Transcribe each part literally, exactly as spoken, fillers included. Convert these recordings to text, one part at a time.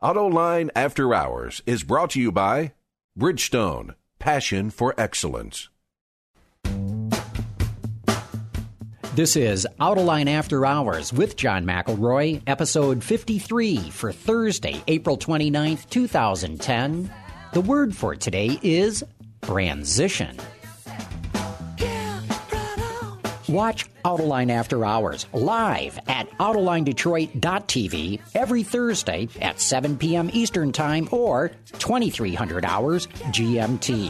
AutoLine After Hours is brought to you by Bridgestone, passion for excellence. This is AutoLine After Hours with John McElroy, episode fifty-three for Thursday, April twenty-ninth, twenty ten. The word for today is transition. Watch AutoLine After Hours live at autoline detroit dot t v every Thursday at seven p.m. Eastern Time or twenty-three hundred hours G M T.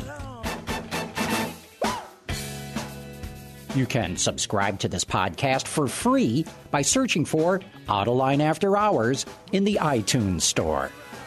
You can subscribe to this podcast for free by searching for AutoLine After Hours in the iTunes Store.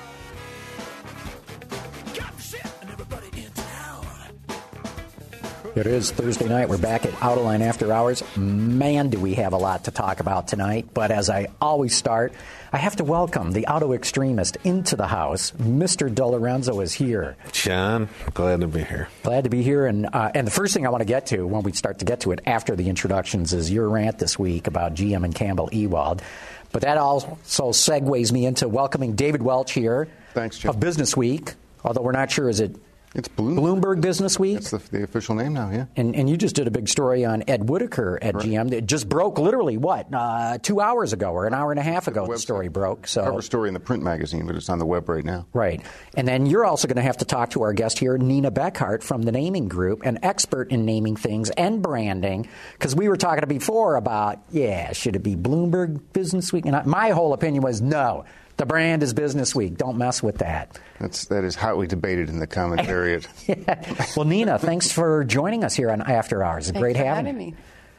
It is Thursday night. We're back at AutoLine After Hours. Man, do we have a lot to talk about tonight. But as I always start, I have to welcome the auto extremist into the house. Mister DeLorenzo is here. John, glad to be here. Glad to be here. And uh, and the first thing I want to get to when we start to get to it after the introductions is your rant this week about G M and Campbell Ewald. But that also segues me into welcoming David Welch here. Thanks, Jim. Of Business Week, although we're not sure, is it It's Bloomberg. Bloomberg Business Week? That's the, the official name now, yeah. And and you just did a big story on Ed Whitaker at right. G M. It just broke literally, what, uh, two hours ago or an hour and a half ago the, the story broke. So cover story in the print magazine, but it's on the web right now. Right. And then you're also going to have to talk to our guest here, Nina Beckhart from the Naming Group, an expert in naming things and branding, because we were talking before about, yeah, should it be Bloomberg Business Week? And I, my whole opinion was no. The brand is Business Week. Don't mess with that. That's, that is hotly debated in the comment period. Yeah. Well, Nina, thanks for joining us here on After Hours. It's great having, having you. me.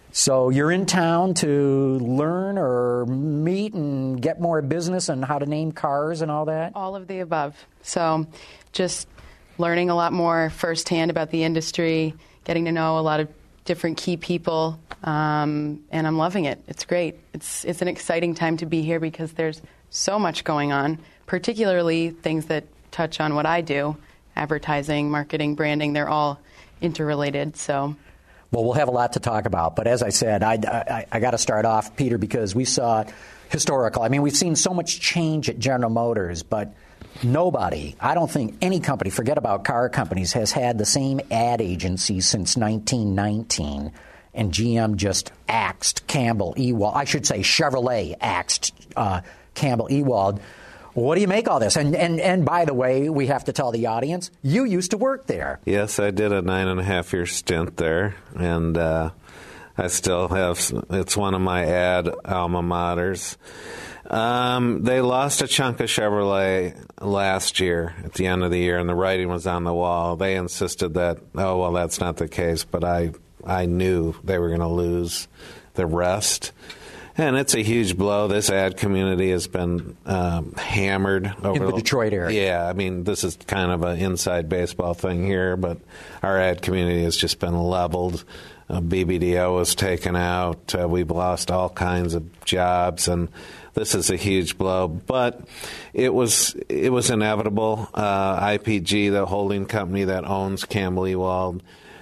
So you're in town to learn or meet and get more business on how to name cars and all that? All of the above. So just learning a lot more firsthand about the industry, getting to know a lot of different key people, um, and I'm loving it. It's great. It's it's an exciting time to be here because there's so much going on, particularly things that touch on what I do, advertising, marketing, branding. They're all interrelated. So, well, we'll have a lot to talk about. But as I said, I, I, I got to start off, Peter, because we saw historical. I mean, we've seen so much change at General Motors, but nobody, I don't think any company, forget about car companies, has had the same ad agency since nineteen nineteen. And G M just axed Campbell Ewald. I should say Chevrolet axed uh, Campbell Ewald. What do you make all this? And, and and by the way, we have to tell the audience, you used to work there. Yes, I did a nine and a half year stint there, and uh, I still have. It's one of my ad alma maters. Um, they lost a chunk of Chevrolet last year at the end of the year, and the writing was on the wall. They insisted that, oh well, that's not the case, but I I knew they were going to lose the rest. And it's a huge blow. This ad community has been um, hammered over in the Detroit area. Yeah, I mean, this is kind of an inside baseball thing here, but our ad community has just been leveled. Uh, B B D O was taken out. Uh, we've lost all kinds of jobs, and this is a huge blow. But it was it was inevitable. Uh, I P G, the holding company that owns Campbell Ewald,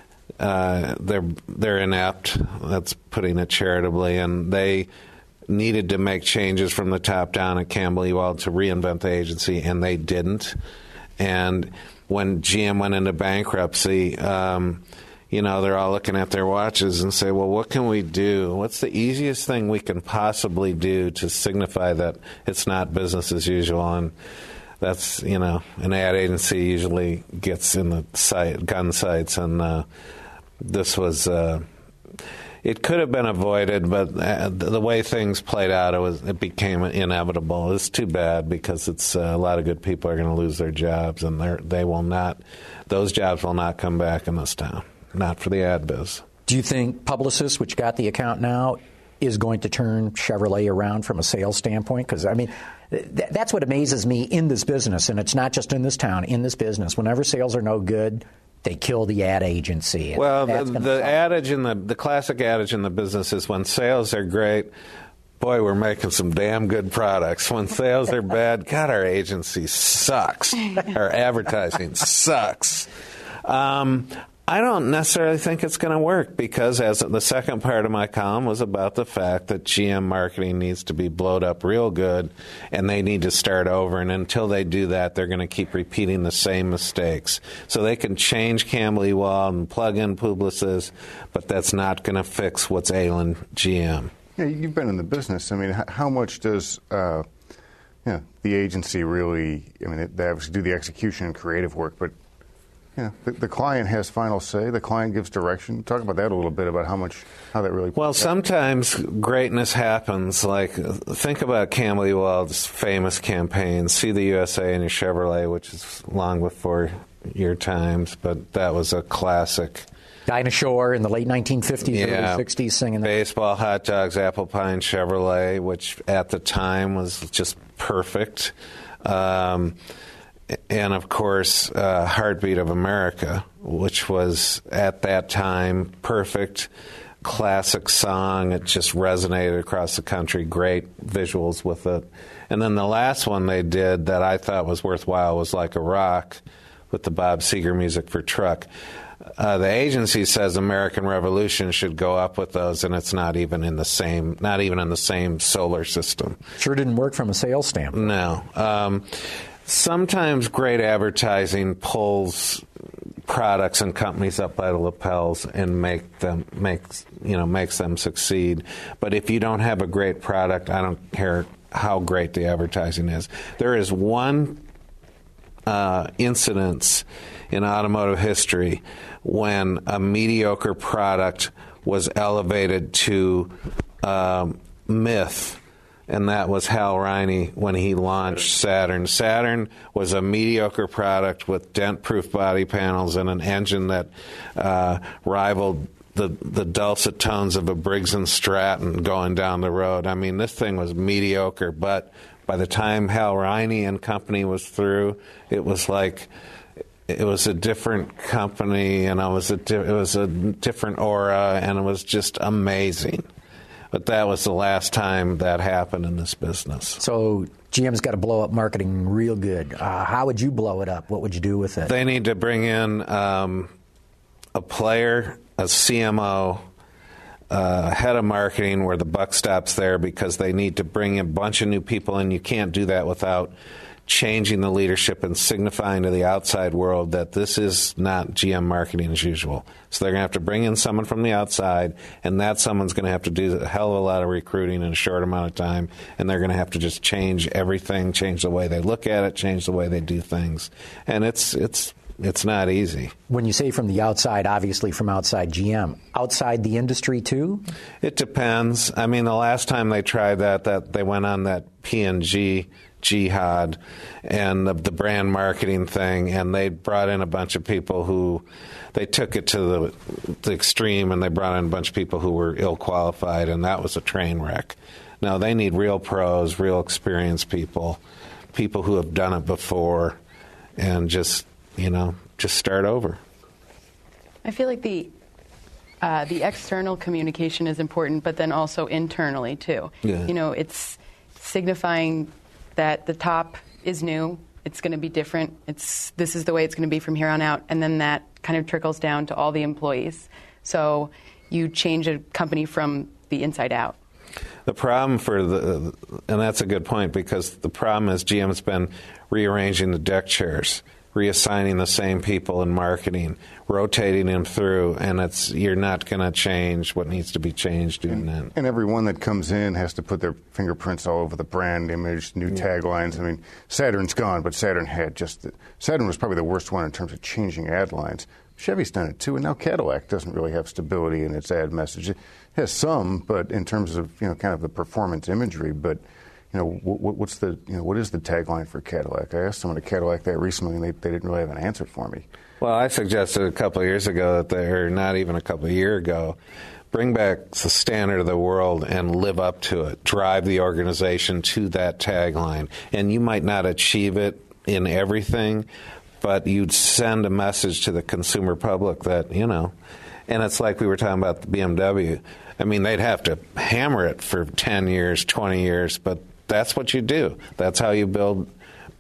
Uh, they're they're inept. That's putting it charitably, and they needed to make changes from the top down at Campbell Ewald to reinvent the agency, and they didn't. And when G M went into bankruptcy, um, you know, they're all looking at their watches and say, "Well, what can we do? What's the easiest thing we can possibly do to signify that it's not business as usual?" And that's, you know, an ad agency usually gets in the sight, gun sights, and uh, this was, uh, it could have been avoided, but uh, the way things played out, it was it became inevitable. It's too bad because it's uh, a lot of good people are going to lose their jobs, and they they will not, those jobs will not come back in this town, not for the ad biz. Do you think Publicis, which got the account now, is going to turn Chevrolet around from a sales standpoint? Because, I mean, th- that's what amazes me in this business, and it's not just in this town, in this business. Whenever sales are no good, they kill the ad agency. Well, the, the adage in the the classic adage in the business is when sales are great, boy, we're making some damn good products. When sales are bad, God, our agency sucks. Our advertising sucks. Um, I don't necessarily think it's going to work because as the second part of my column was about the fact that G M marketing needs to be blowed up real good and they need to start over. And until they do that, they're going to keep repeating the same mistakes. So they can change Campbell Ewald and plug in Publicis, but that's not going to fix what's ailing G M. Yeah, you've been in the business. I mean, how much does uh, you know, the agency really, I mean, they obviously do the execution and creative work, but Yeah, the, the client has final say. The client gives direction. Talk about that a little bit, about how much, how that really... Well, sometimes greatness happens. Like, think about Campbell Ewald's famous campaign, See the U S A in your Chevrolet, which is long before your times, but that was a classic. Dinah Shore in the late nineteen fifties, yeah. early sixties singing that. Baseball, hot dogs, apple pie, and Chevrolet, which at the time was just perfect. Um... And, of course, uh, Heartbeat of America, which was, at that time, perfect, classic song. It just resonated across the country, great visuals with it. And then the last one they did that I thought was worthwhile was Like a Rock with the Bob Seger music for Truck. Uh, the agency says American Revolution should go up with those, and it's not even in the same, not even in the same solar system. Sure didn't work from a sales standpoint. No. Um, Sometimes great advertising pulls products and companies up by the lapels and make them makes you know makes them succeed. But if you don't have a great product, I don't care how great the advertising is. There is one uh, incidence in automotive history when a mediocre product was elevated to um, myth. And that was Hal Riney when he launched Saturn. Saturn was a mediocre product with dent-proof body panels and an engine that uh, rivaled the the dulcet tones of a Briggs and Stratton going down the road. I mean, this thing was mediocre, but by the time Hal Riney and company was through, it was like it was a different company, and it was a di- it was a different aura, and it was just amazing. But that was the last time that happened in this business. So G M's got to blow up marketing real good. Uh, how would you blow it up? What would you do with it? They need to bring in um, a player, a C M O, uh, head of marketing where the buck stops there, because they need to bring a bunch of new people in. You can't do that without changing the leadership and signifying to the outside world that this is not G M marketing as usual. So they're going to have to bring in someone from the outside, and that someone's going to have to do a hell of a lot of recruiting in a short amount of time, and they're going to have to just change everything, change the way they look at it, change the way they do things. And it's it's it's not easy. When you say from the outside, obviously from outside G M, outside the industry too? It depends. I mean, the last time they tried that, that they went on that P and G jihad and the, the brand marketing thing, and they brought in a bunch of people who they took it to the, the extreme, and they brought in a bunch of people who were ill qualified, and that was a train wreck. Now they need real pros, real experienced people, people who have done it before, and just you know just start over. I feel like the uh, the external communication is important, but then also internally too. Yeah. You know, it's signifying that the top is new, it's going to be different, it's this is the way it's going to be from here on out, and then that kind of trickles down to all the employees. So you change a company from the inside out. The problem for the, and that's a good point, because the problem is G M's been rearranging the deck chairs, reassigning the same people in marketing, rotating them through, and it's you're not going to change what needs to be changed doing that. And everyone that comes in has to put their fingerprints all over the brand image, new yeah. taglines. I mean, Saturn's gone, but Saturn had just the, Saturn was probably the worst one in terms of changing ad lines. Chevy's done it too, and now Cadillac doesn't really have stability in its ad message. It has some, but in terms of you know kind of the performance imagery, but. You know, what, what's the, you know, what is the tagline for Cadillac? I asked someone at Cadillac that recently, and they, they didn't really have an answer for me. Well, I suggested a couple of years ago that they're not even a couple of years ago, bring back the standard of the world and live up to it. Drive the organization to that tagline. And you might not achieve it in everything, but you'd send a message to the consumer public that, you know, and it's like we were talking about the B M W. I mean, they'd have to hammer it for ten years, twenty years, but that's what you do. That's how you build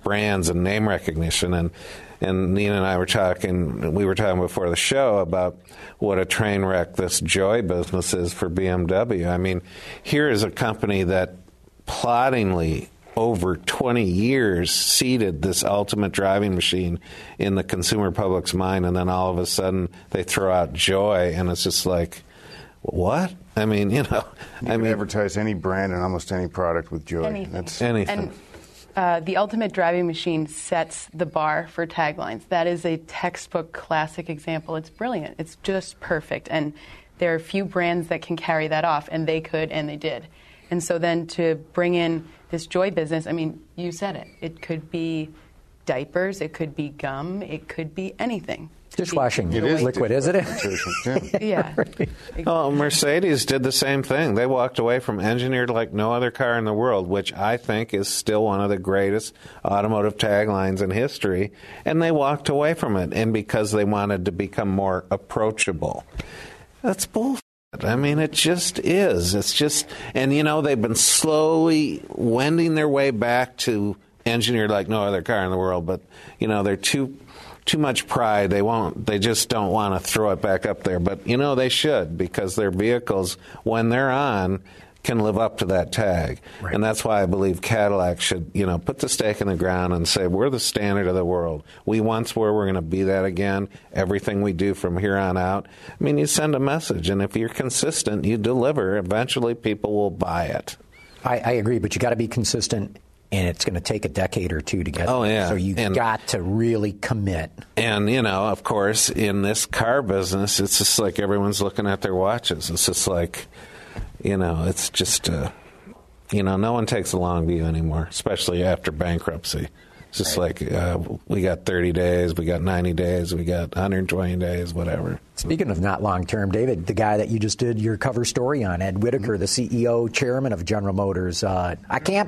brands and name recognition. And and Nina and I were talking, we were talking before the show about what a train wreck this Joy business is for B M W. I mean, here is a company that ploddingly over twenty years seeded this ultimate driving machine in the consumer public's mind, and then all of a sudden they throw out Joy, and it's just like, what? I mean, you know, you I can mean, advertise any brand and almost any product with Joy. Anything. That's anything. And uh, the ultimate driving machine sets the bar for taglines. That is a textbook classic example. It's brilliant. It's just perfect. And there are few brands that can carry that off, and they could, and they did. And so then to bring in this Joy business, I mean, you said it. It could be diapers, it could be gum, it could be anything. Dishwashing It is liquid, isn't it? yeah. Yeah. Oh, Mercedes did the same thing. They walked away from engineered like no other car in the world, which I think is still one of the greatest automotive taglines in history, and they walked away from it, and because they wanted to become more approachable. That's bullshit. I mean, it just is. It's just, and you know, they've been slowly wending their way back to engineered like no other car in the world, but you know, they're too too much pride. They won't. They just don't want to throw it back up there. But you know, they should, because their vehicles, when they're on, can live up to that tag. Right. And that's why I believe Cadillac should, you know, put the stake in the ground and say, we're the standard of the world. We once were, we're going to be that again. Everything we do from here on out. I mean, you send a message, and if you're consistent, you deliver. Eventually, people will buy it. I, I agree, but you got to be consistent, and it's going to take a decade or two to get Oh, there. yeah. So you've And- got to really commit. And, you know, of course, in this car business, it's just like everyone's looking at their watches. It's just like, you know, it's just, uh, you know, no one takes a long view anymore, especially after bankruptcy. It's just Right. like, uh, we got thirty days, we got ninety days, we got one hundred twenty days, whatever. Speaking of not long-term, David, the guy that you just did your cover story on, Ed Whitaker, the C E O, chairman of General Motors, uh, I can't...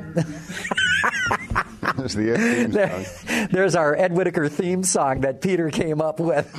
There's the theme song. There's our Ed Whitaker theme song that Peter came up with.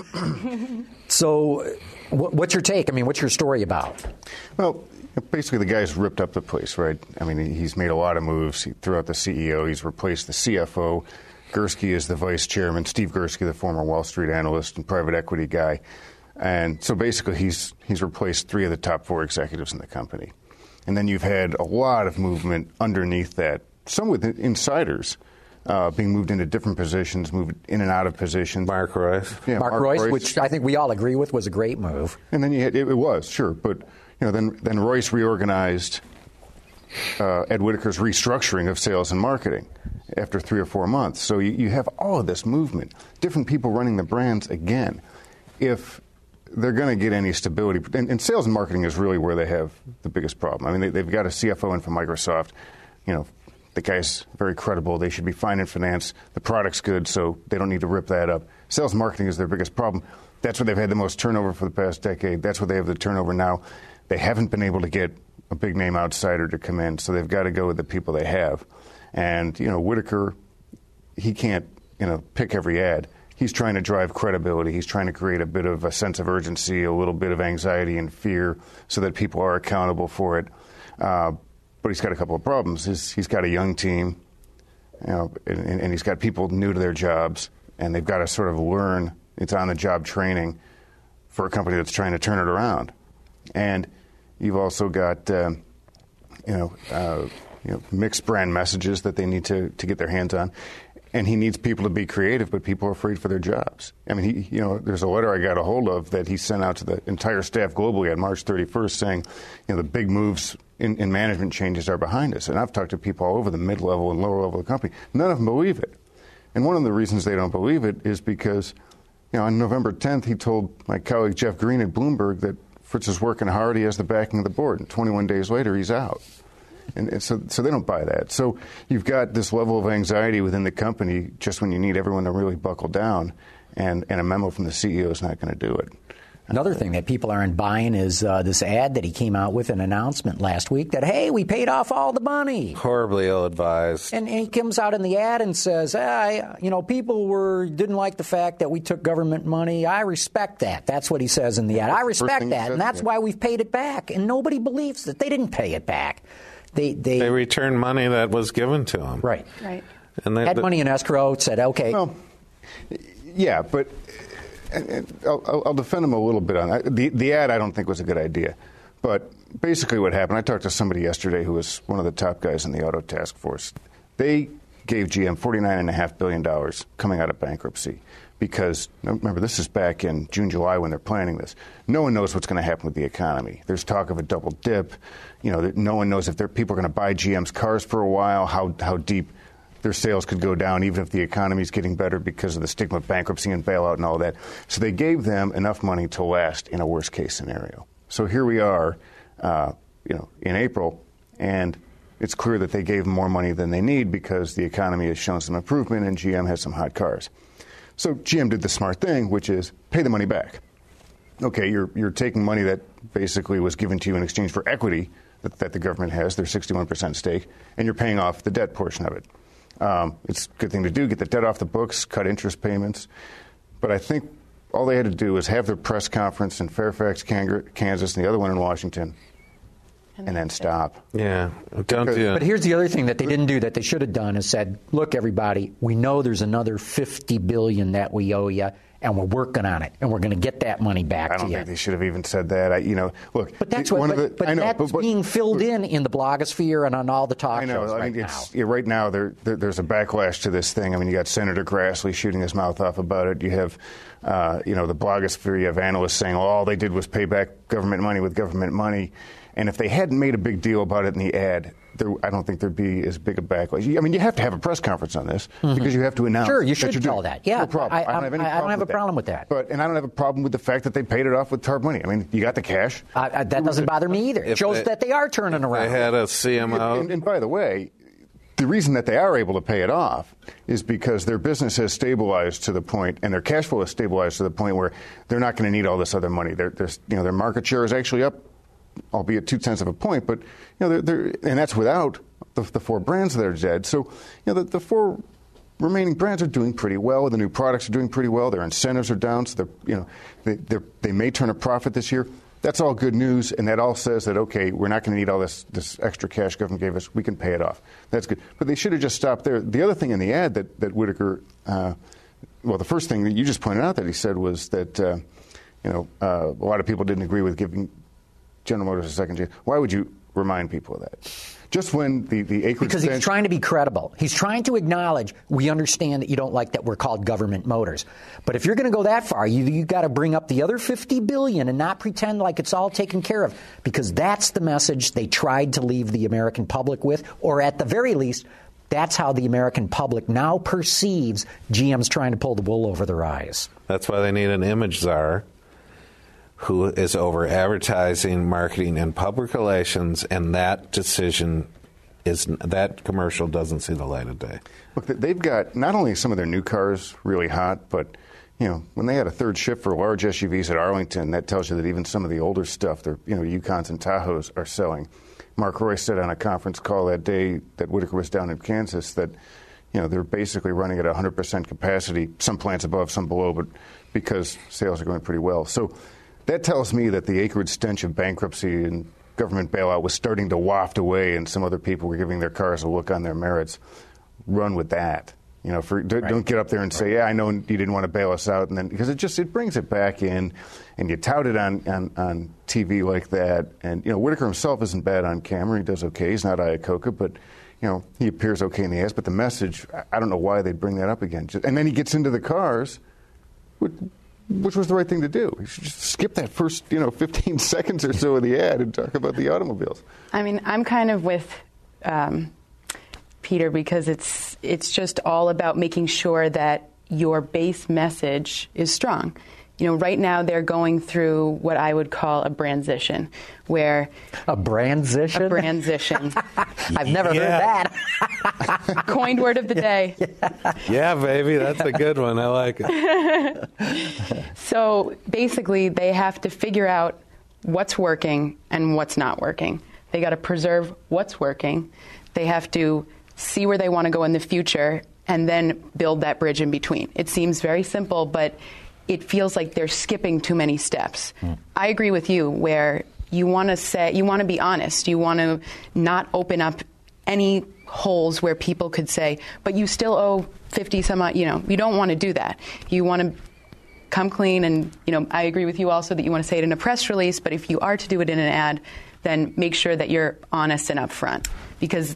So wh- what's your take? I mean, what's your story about? Well, basically, the guy's ripped up the place, right? I mean, he's made a lot of moves. He threw out the C E O. He's replaced the C F O. Gursky is the vice chairman. Steve Gursky, the former Wall Street analyst and private equity guy. And so basically, he's he's replaced three of the top four executives in the company. And then you've had a lot of movement underneath that, some with insiders uh, being moved into different positions, moved in and out of positions. Mark Royce. Yeah, Mark, Mark Royce, Royce. which I think we all agree with was a great move. And then you had, it, it was, sure. But you know, then, then Royce reorganized uh, Ed Whitaker's restructuring of sales and marketing after three or four months. So you, you have all of this movement, different people running the brands again. If they're going to get any stability, and, and sales and marketing is really where they have the biggest problem. I mean, they, they've got a C F O in from Microsoft. You know, the guy's very credible. They should be fine in finance. The product's good, so they don't need to rip that up. Sales and marketing is their biggest problem. That's where they've had the most turnover for the past decade. That's where they have the turnover now. They haven't been able to get a big name outsider to come in, so they've got to go with the people they have. And, you know, Whitaker, he can't, you know, pick every ad. He's trying to drive credibility. He's trying to create a bit of a sense of urgency, a little bit of anxiety and fear so that people are accountable for it. Uh, but he's got a couple of problems. He's, he's got a young team, you know, and, and he's got people new to their jobs, and they've got to sort of learn. It's on-the-job training for a company that's trying to turn it around. And you've also got, um, you know, uh, you know, mixed brand messages that they need to, to get their hands on. And he needs people to be creative, but people are afraid for their jobs. I mean, he, you know, there's a letter I got a hold of that he sent out to the entire staff globally on March thirty-first saying, you know, the big moves in, in management changes are behind us. And I've talked to people all over the mid-level and lower level of the company. None of them believe it. And one of the reasons they don't believe it is because, you know, on November tenth, he told my colleague Jeff Green at Bloomberg that Fritz is working hard, he has the backing of the board, and twenty-one days later, he's out. And, and so, so they don't buy that. So you've got this level of anxiety within the company just when you need everyone to really buckle down, and, and a memo from the C E O is not going to do it. Another thing that people aren't buying is uh, this ad that he came out with, an announcement last week that, hey, we paid off all the money. Horribly ill-advised. And he comes out in the ad and says, I, you know, people were didn't like the fact that we took government money. I respect that. That's what he says in the ad. I respect that, and that's why we've paid it back. And nobody believes that. They didn't pay it back. They they, They returned money that was given to them. right. Right. And they, had money in escrow, said, okay. Well, yeah, but and, and I'll, I'll defend them a little bit on that. The, the ad I don't think was a good idea. But basically what happened, I talked to somebody yesterday who was one of the top guys in the auto task force. They gave G M forty-nine point five billion dollars coming out of bankruptcy because, remember, this is back in June, July when they're planning this. No one knows what's going to happen with the economy. There's talk of a double dip. You know, no one knows if people are going to buy G M's cars for a while, how, how deep their sales could go down, even if the economy is getting better because of the stigma of bankruptcy and bailout and all that. So they gave them enough money to last in a worst-case scenario. So here we are, uh, you know, in April, and it's clear that they gave them more money than they need because the economy has shown some improvement and G M has some hot cars. So G M did the smart thing, which is pay the money back. Okay, you're you're taking money that basically was given to you in exchange for equity that, that the government has, their sixty-one percent stake, and you're paying off the debt portion of it. Um, it's a good thing to do, get the debt off the books, cut interest payments. But I think all they had to do was have their press conference in Fairfax, Kansas, and the other one in Washington, and then stop. Yeah, don't do it. But here's the other thing that they didn't do that they should have done is said, look, everybody, we know there's another fifty billion dollars that we owe you, and we're working on it, and we're going to get that money back I to don't you. think they should have even said that. I, you know, look. But that's the, what. one But, of the, but I know, that's but, but, being filled in in the blogosphere and on all the talk I know. shows I right mean, now. it's, yeah, right now there, there, there's a backlash to this thing. I mean, you got Senator Grassley shooting his mouth off about it. You have, uh, you know, the blogosphere. You have analysts saying, well, all they did was pay back government money with government money. And if they hadn't made a big deal about it in the ad, there, I don't think there'd be as big a backlash. I mean, you have to have a press conference on this mm-hmm. because you have to announce. Sure, you that should you're tell doing that. Yeah, no problem. I, I don't have any. I, problem I don't have with a problem with that. But and I don't have a problem with the fact that they paid it off with TARP money. I mean, you got the cash. I, I, that doesn't bother me either. It shows they, that they are turning around. They had a C M O. And, and by the way, the reason that they are able to pay it off is because their business has stabilized to the point, and their cash flow has stabilized to the point where they're not going to need all this other money. They're, they're, you know, their market share is actually up, albeit two tenths of a point, but you know, they're, they're, and that's without the, the four brands that are dead. So, you know, the, the four remaining brands are doing pretty well. The new products are doing pretty well. Their incentives are down, so they're, you know, they they're, they may turn a profit this year. That's all good news, and that all says that, okay, we're not going to need all this, this extra cash government gave us. We can pay it off. That's good. But they should have just stopped there. The other thing in the ad that, that Whitaker, uh, well, the first thing that you just pointed out that he said was that, uh, you know, uh, a lot of people didn't agree with giving General Motors a second chance. Why would you remind people of that? Just when the, the acreage... Because he's trying to be credible. He's trying to acknowledge, we understand that you don't like that we're called government motors. But if you're going to go that far, you you got to bring up the other fifty billion dollars and not pretend like it's all taken care of. Because that's the message they tried to leave the American public with, or at the very least, that's how the American public now perceives G M's trying to pull the wool over their eyes. That's why they need an image czar who is over advertising, marketing, and public relations, and that decision is that commercial doesn't see the light of day. Look, they've got not only some of their new cars really hot, but you know, when they had a third shift for large S U Vs at Arlington, that tells you that even some of the older stuff, their you know Yukons and Tahoes, are selling. Mark Roy said on a conference call that day that Whitaker was down in Kansas that you know they're basically running at one hundred percent capacity. Some plants above, some below, but because sales are going pretty well. So that tells me that the acrid stench of bankruptcy and government bailout was starting to waft away, and some other people were giving their cars a look on their merits. Run with that. You know, for, don't right. get up there and say, "Yeah, I know you didn't want to bail us out," and then because it just it brings it back in, and you tout it on, on on T V like that. And you know, Whitaker himself isn't bad on camera; he does okay. He's not Iacocca, but you know, he appears okay in the ads. But the message, I don't know why they'd bring that up again. And then he gets into the cars. Which, Which was the right thing to do. You should just skip that first, you know, fifteen seconds or so of the ad and talk about the automobiles. I mean, I'm kind of with um, Peter because it's it's just all about making sure that your base message is strong. You know, right now they're going through what I would call a bransition, where a bransition. A bransition. I've never yeah. heard that. Coined word of the day. Yeah, baby, that's a good one. I like it. So basically, they have to figure out what's working and what's not working. They got to preserve what's working. They have to see where they want to go in the future, and then build that bridge in between. It seems very simple, but it feels like they're skipping too many steps. Mm. I agree with you where you want to say, you want to be honest. You want to not open up any holes where people could say, but you still owe fifty some odd, you know, you don't want to do that. You want to come clean, and, you know, I agree with you also that you want to say it in a press release, but if you are to do it in an ad, then make sure that you're honest and upfront. Because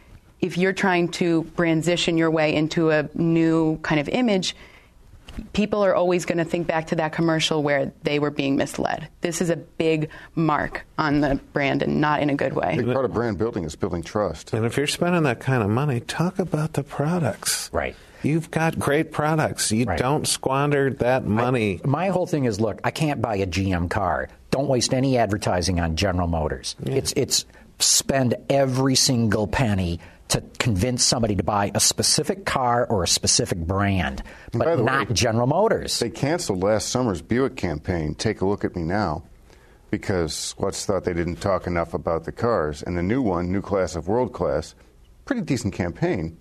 if you're trying to transition your way into a new kind of image, people are always going to think back to that commercial where they were being misled. This is a big mark on the brand, and not in a good way. A big part of brand building is building trust. And if you're spending that kind of money, talk about the products. Right. You've got great products. You Right. don't squander that money. I, my whole thing is, look, I can't buy a G M car. Don't waste any advertising on General Motors. Yeah. It's it's spend every single penny to convince somebody to buy a specific car or a specific brand, by but the not way, General Motors. They canceled last summer's Buick campaign, Take a Look at Me Now, because Lutz thought they didn't talk enough about the cars. And the new one, New Class of World Class, pretty decent campaign,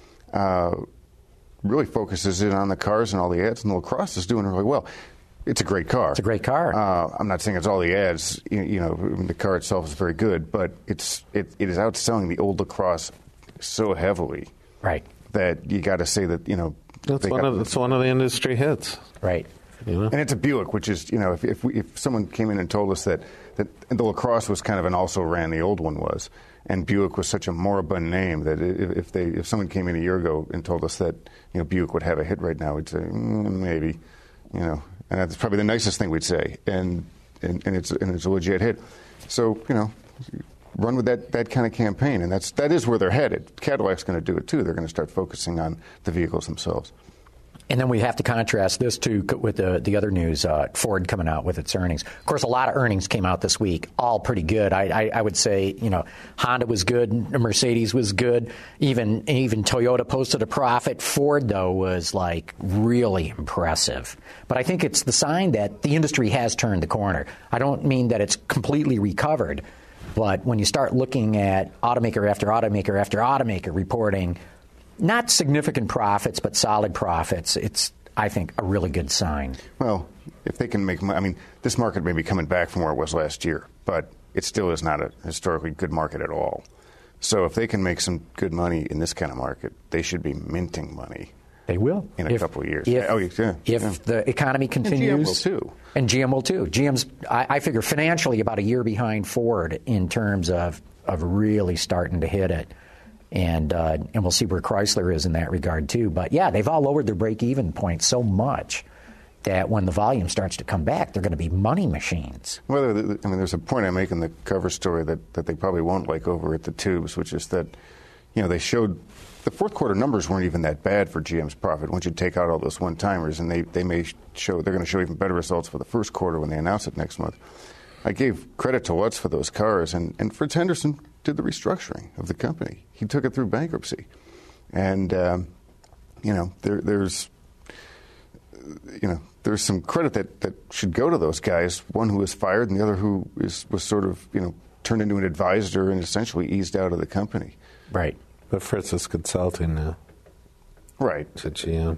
uh, really focuses in on the cars and all the ads, and the LaCrosse is doing really well. It's a great car. It's a great car. Uh, I'm not saying it's all the ads. You, you know, the car itself is very good, but it's it, it is outselling the old LaCrosse so heavily, Right. that you got to say that, you know, That's they one got- of that's one of the industry hits. Right. You know? and it's a Buick, which is, you know, if if, we, if someone came in and told us that, that the LaCrosse was kind of an also ran, the old one was, and Buick was such a moribund name that if, if they if someone came in a year ago and told us that, you know, Buick would have a hit right now, we'd say mm, maybe, you know, and that's probably the nicest thing we'd say, and and, and it's and it's a legit hit. So, you know, run with that, that kind of campaign, and that's that is where they're headed. Cadillac's going to do it too. They're going to start focusing on the vehicles themselves. And then we have to contrast this too with the the other news, uh, Ford coming out with its earnings. Of course, a lot of earnings came out this week, all pretty good. I, I, I would say, you know, Honda was good, Mercedes was good, even even Toyota posted a profit. Ford, though, was like really impressive. But I think it's the sign that the industry has turned the corner. I don't mean that it's completely recovered, but when you start looking at automaker after automaker after automaker reporting not significant profits, but solid profits, it's, I think, a really good sign. Well, if they can make money, I mean, this market may be coming back from where it was last year, but it still is not a historically good market at all. So if they can make some good money in this kind of market, they should be minting money. They will. In a if, couple of years. If, Oh, yeah, if yeah. the economy continues. G M will too. And G M will too. G M's, I, I figure, financially about a year behind Ford in terms of, of really starting to hit it. And uh, and we'll see where Chrysler is in that regard, too. But, yeah, they've all lowered their break-even point so much that when the volume starts to come back, they're going to be money machines. Well, I mean, there's a point I make in the cover story that, that they probably won't like over at the Tubes, which is that, you know, they showed the fourth quarter numbers weren't even that bad for G M's profit once you take out all those one-timers, and they, they may show, they're going to show even better results for the first quarter when they announce it next month. I gave credit to Lutz for those cars, and, and Fritz Henderson did the restructuring of the company. He took it through bankruptcy. And, um, you know, there, there's, you know, there's some credit that, that should go to those guys, one who was fired and the other who is, was sort of, you know, turned into an advisor and essentially eased out of the company. Right. But Fritz is consulting now Right. to G M.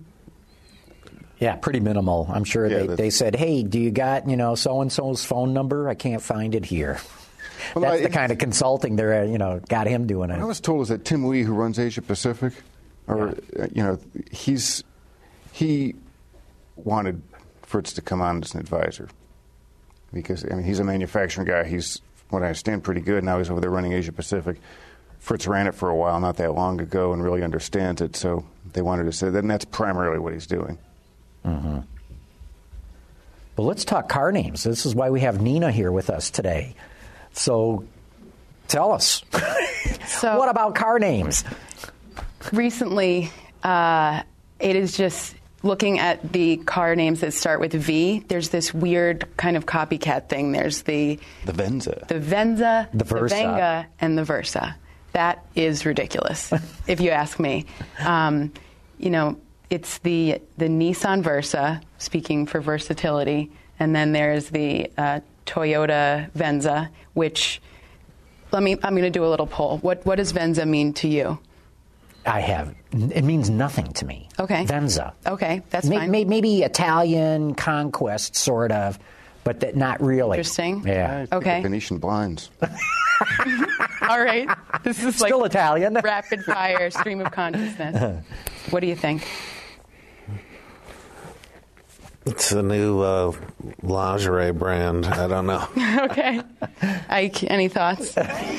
Yeah, pretty minimal. I'm sure Yeah, they, that's- they said, hey, do you got, you know, so-and-so's phone number? I can't find it here. Well, That's I- the kind of consulting they're, you know, got him doing it. What I was told is that Tim Lee, who runs Asia Pacific, or, uh, you know, he's, he wanted Fritz to come on as an advisor. Because, I mean, he's a manufacturing guy. He's, what I understand, pretty good. Now he's over there running Asia Pacific. Fritz ran it for a while, not that long ago, and really understands it. So they wanted to say that, and that's primarily what he's doing. Mm-hmm. But let's talk car names. This is why we have Nina here with us today. So tell us, So- what about car names? Recently, uh, it is just looking at the car names that start with V. There's this weird kind of copycat thing. There's the The Venza. the Venza, The Versa. Venga, and the Versa. That is ridiculous, if you ask me. Um, you know, it's the the Nissan Versa, speaking for versatility, and then there's the uh, Toyota Venza, which, let me, I'm going to do a little poll. What what does Venza mean to you? I have. It means nothing to me. Okay. Venza. Okay, that's May- fine. may- maybe Italian conquest, sort of, but that not really. Interesting. Yeah. I think Okay. of Venetian blinds. All right. This is Still like Italian. rapid fire stream of consciousness. What do you think? It's a new uh, lingerie brand. I don't know. Okay. Ike, any thoughts?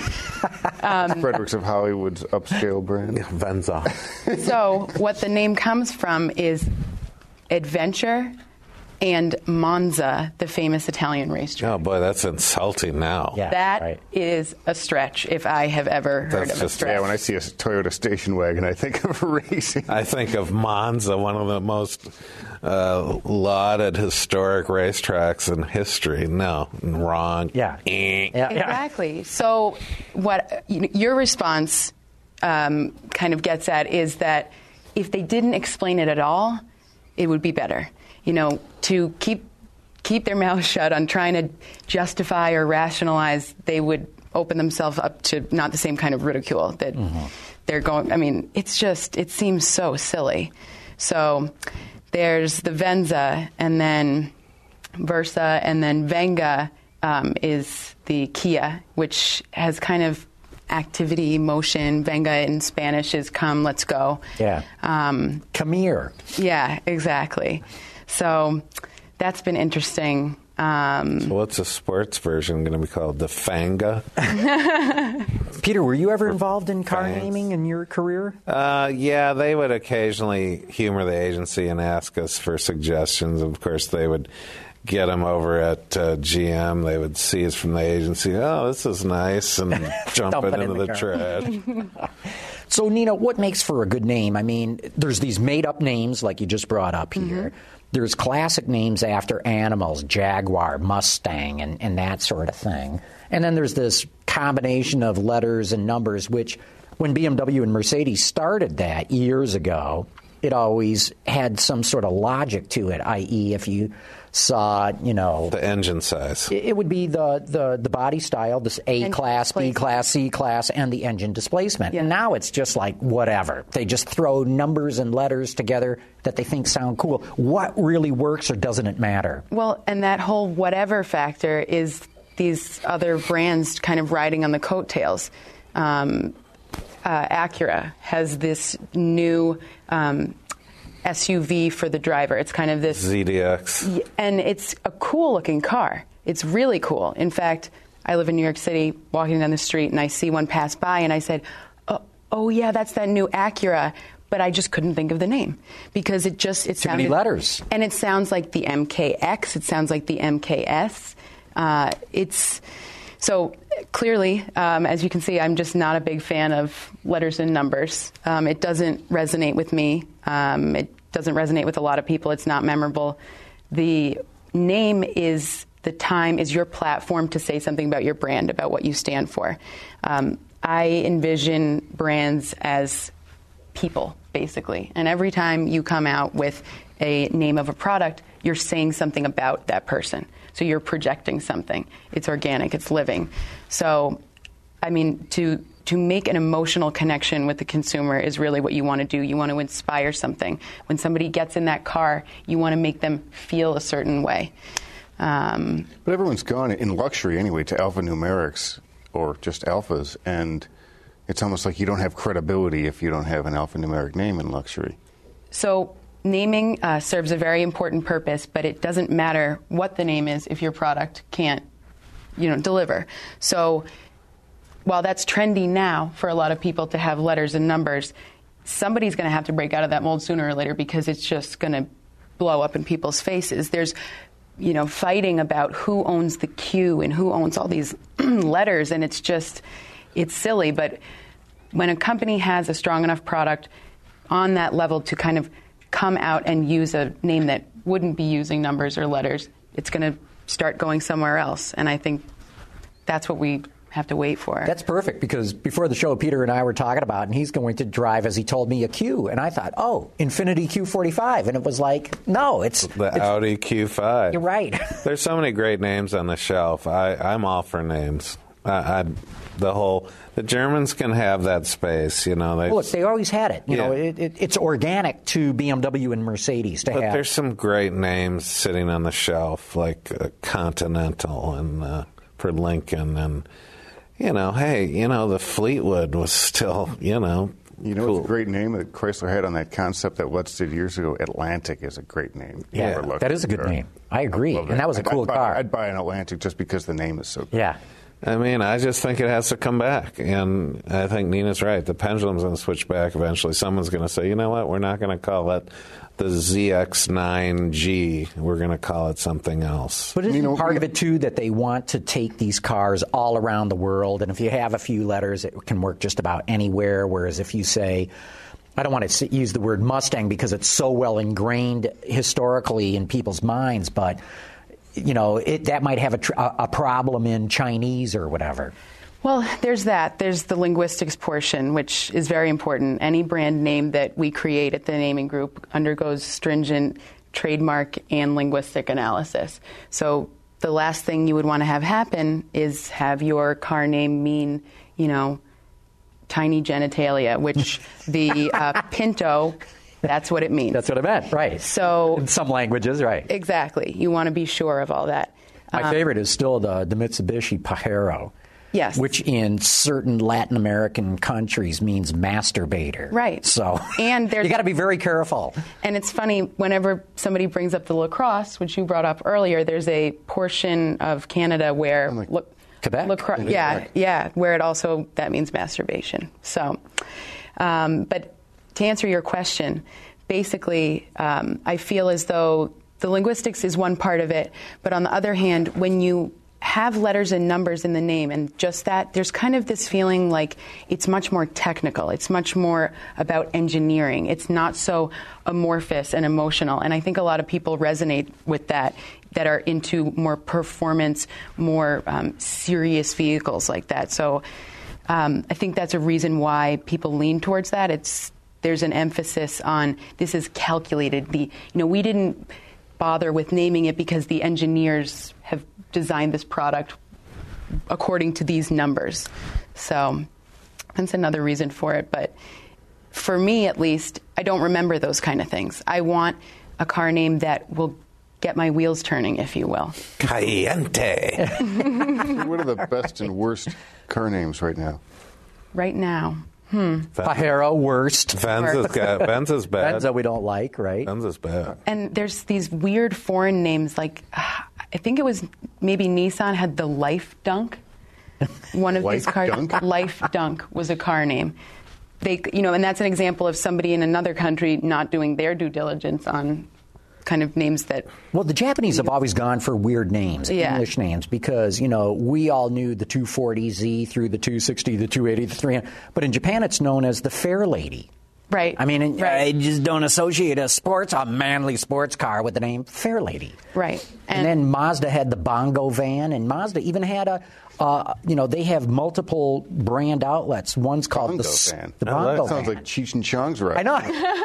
Fredericks of Hollywood's upscale brand. Venza. So what the name comes from is adventure and Monza, the famous Italian racetrack. Oh, boy, that's insulting now. Yeah. That right. is a stretch if I have ever heard That's of a just- stretch. Yeah, when I see a Toyota station wagon, I think of racing. I think of Monza, one of the most uh, lauded historic racetracks in history. No, wrong. Yeah. Eh. Yeah, yeah. Exactly. So, what you know, your response um, kind of gets at is that if they didn't explain it at all, it would be better. You know, to keep keep their mouths shut on trying to justify or rationalize, they would open themselves up to not the same kind of ridicule that mm-hmm. they're going. I mean, it's just it seems so silly. So there's the Venza, and then Versa, and then Venga um, is the Kia, which has kind of activity, motion. Venga in Spanish is come, let's go. Yeah. Um, Come here. Yeah, exactly. So that's been interesting. Um, So what's the sports version going to be called? The Fanga? Peter, were you ever involved in car Thanks. naming in your career? Uh, yeah, they would occasionally humor the agency and ask us for suggestions. Of course, they would get them over at uh, G M. They would see us from the agency. Oh, this is nice, and jump Dump it it in into the the, car. trash. So, Nina, what makes for a good name? I mean, there's these made-up names like you just brought up here. Mm-hmm. There's classic names after animals, Jaguar, Mustang, and, and that sort of thing. And then there's this combination of letters and numbers, which when B M W and Mercedes started that years ago, it always had some sort of logic to it, that is if you saw, you know... The engine size. It, it would be the, the, the body style, this A class, B class, C class, and the engine displacement. Yeah. And now it's just like whatever. They just throw numbers and letters together that they think sound cool. What really works, or doesn't it matter? Well, and that whole whatever factor is these other brands kind of riding on the coattails. Um, uh, Acura has this new um, S U V for the driver. It's kind of this... Z D X. And it's a cool-looking car. It's really cool. In fact, I live in New York City, walking down the street, and I see one pass by, and I said, oh, oh yeah, that's that new Acura. But I just couldn't think of the name because it just... it Too sounded, many letters. And it sounds like the M K X. It sounds like the M K S. Uh, it's... So clearly, um, as you can see, I'm just not a big fan of letters and numbers. Um, it doesn't resonate with me. Um, it doesn't resonate with a lot of people. It's not memorable. The name is the time, is your platform to say something about your brand, about what you stand for. Um, I envision brands as people, basically. And every time you come out with a name of a product, you're saying something about that person. So you're projecting something. It's organic. It's living. So, I mean, to to make an emotional connection with the consumer is really what you want to do. You want to inspire something. When somebody gets in that car, you want to make them feel a certain way. Um, but everyone's gone, in luxury anyway, to alphanumerics or just alphas, and it's almost like you don't have credibility if you don't have an alphanumeric name in luxury. So naming uh, serves a very important purpose, but it doesn't matter what the name is if your product can't, you know, deliver. So while that's trendy now for a lot of people to have letters and numbers, somebody's going to have to break out of that mold sooner or later because it's just going to blow up in people's faces. There's, you know, fighting about who owns the Q and who owns all these letters, and it's just, it's silly. But when a company has a strong enough product on that level to kind of come out and use a name that wouldn't be using numbers or letters, it's going to start going somewhere else. And I think that's what we have to wait for. That's perfect, because before the show, Peter and I were talking about, and he's going to drive, as he told me, a Q. And I thought, oh, Infiniti Q forty-five. And it was like, no, it's... The it's, Audi Q five. You're right. There's so many great names on the shelf. I, I'm all for names. I, I, the whole... The Germans can have that space, you know. They, well, they always had it. You yeah. know, it, it, it's organic to B M W and Mercedes to but have. There's some great names sitting on the shelf, like uh, Continental and uh, for Lincoln, and you know, hey, you know, the Fleetwood was still, you know, You know, cool. it's a great name that Chrysler had on that concept that Lutz did years ago. Atlantic is a great name. Yeah, Overlooked. that is a good Sure. name. I agree. Love And that was a I'd- cool I'd buy, car. I'd buy an Atlantic just because the name is so good. Yeah. I mean, I just think it has to come back. And I think Nina's right. The pendulum's going to switch back eventually. Someone's going to say, you know what, we're not going to call it the Z X nine G. We're going to call it something else. But isn't You know, part we- of it, too, that they want to take these cars all around the world? And if you have a few letters, it can work just about anywhere. Whereas if you say, I don't want to use the word Mustang because it's so well ingrained historically in people's minds, but, you know, it, that might have a, tr- a problem in Chinese or whatever. Well, there's that. There's the linguistics portion, which is very important. Any brand name that we create at the naming group undergoes stringent trademark and linguistic analysis. So the last thing you would want to have happen is have your car name mean, you know, tiny genitalia, which the uh, Pinto, that's what it means. That's what I meant, right. So in some languages, right. Exactly. You want to be sure of all that. My Um, favorite is still the, the Mitsubishi Pajero. Yes. Which in certain Latin American countries means masturbator. Right. So And there's- you got to be very careful. And it's funny, whenever somebody brings up the lacrosse, which you brought up earlier, there's a portion of Canada where... like la- Quebec? lacro- Yeah, yeah, Quebec. yeah, where it also, that means masturbation. So, um, but to answer your question, basically, um, I feel as though the linguistics is one part of it, but on the other hand, when you have letters and numbers in the name and just that, there's kind of this feeling like it's much more technical. It's much more about engineering. It's not so amorphous and emotional. And I think a lot of people resonate with that, that are into more performance, more um, serious vehicles like that. So um, I think that's a reason why people lean towards that. It's there's an emphasis on this is calculated. The you know we didn't bother with naming it because the engineers have designed this product according to these numbers. So that's another reason for it. But for me, at least, I don't remember those kind of things. I want a car name that will get my wheels turning, if you will. Caliente. What are the best and worst car names right now? Right now. Hmm. Pajero, worst. Venza's got, Venza's bad. Venza we don't like, right? Venza's bad. And there's these weird foreign names, like uh, I think it was maybe Nissan had the Life Dunk. One of Life these cars, Dunk? Life Dunk, was a car name. They, you know, and that's an example of somebody in another country not doing their due diligence on kind of names that. Well, the Japanese have always gone for weird names, Yeah. English names, because, you know, we all knew the two forty Z through the two sixty, the two eighty, the three hundred. But in Japan, it's known as the Fair Lady. Right. I mean, right. I just don't associate a sports, a manly sports car with the name Fair Lady. Right. And, And- then Mazda had the Bongo van, and Mazda even had a, uh, you know, they have multiple brand outlets. One's called Bongo the, S- van. the I like- Bongo Sounds van. like Cheech and Chong's right. I know.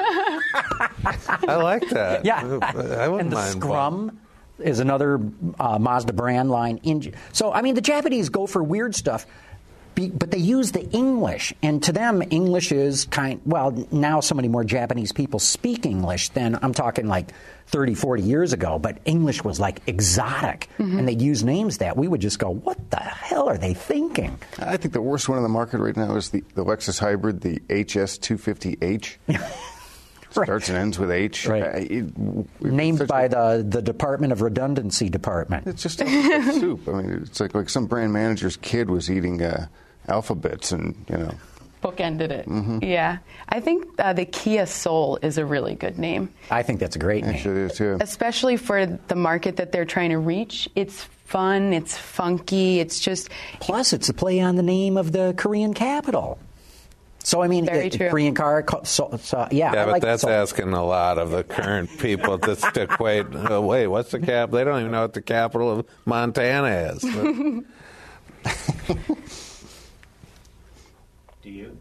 I like that. Yeah. I wouldn't and the mind. Scrum is another uh, Mazda brand line. In, so, I mean, the Japanese go for weird stuff, be, but they use the English. And to them, English is kind, well, now so many more Japanese people speak English than, I'm talking like thirty, forty years ago, but English was like exotic. Mm-hmm. And they'd use names that we would just go, what the hell are they thinking? I think the worst one in the market right now is the, the Lexus Hybrid, the H S two fifty H. Starts and ends with H. Right. Uh, it- it- Named such by a- the, the Department of Redundancy Department. It's just alphabet soup. I mean, it's like like some brand manager's kid was eating uh, alphabets, and you know. Bookended it. Mm-hmm. Yeah. I think uh, the Kia Soul is a really good name, I think that's a great name. Actually, it is too. especially for the market that they're trying to reach. It's fun. It's funky. It's just Plus, it's a play on the name of the Korean capital. So, I mean, Very the true. Korean car, co- so, so, yeah. Yeah, I but like that's so, asking a lot of the current people to, to equate. Oh, wait, what's the cap? They don't even know what the capital of Montana is. Do you?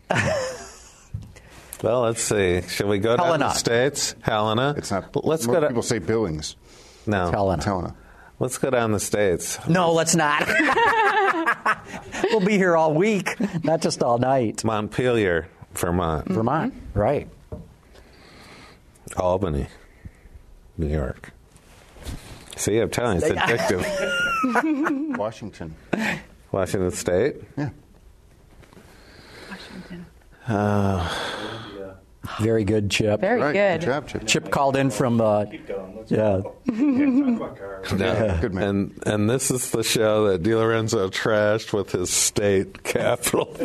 Well, let's see. Shall we go down Helena. the states? Helena. It's not. Let's most go. people To, say Billings. no. Helena. It's Helena. Let's go down the states. No, let's not. We'll be here all week, not just all night. Montpelier, Vermont. Vermont, right. Albany, New York. See, I'm telling you, it's addictive. Washington. Washington State? Yeah. Washington. Very good, Chip. Very Right. good. Good job, Chip. Chip called in from, uh, yeah. No. Good man. And and this is the show that DiLorenzo trashed with his state capital.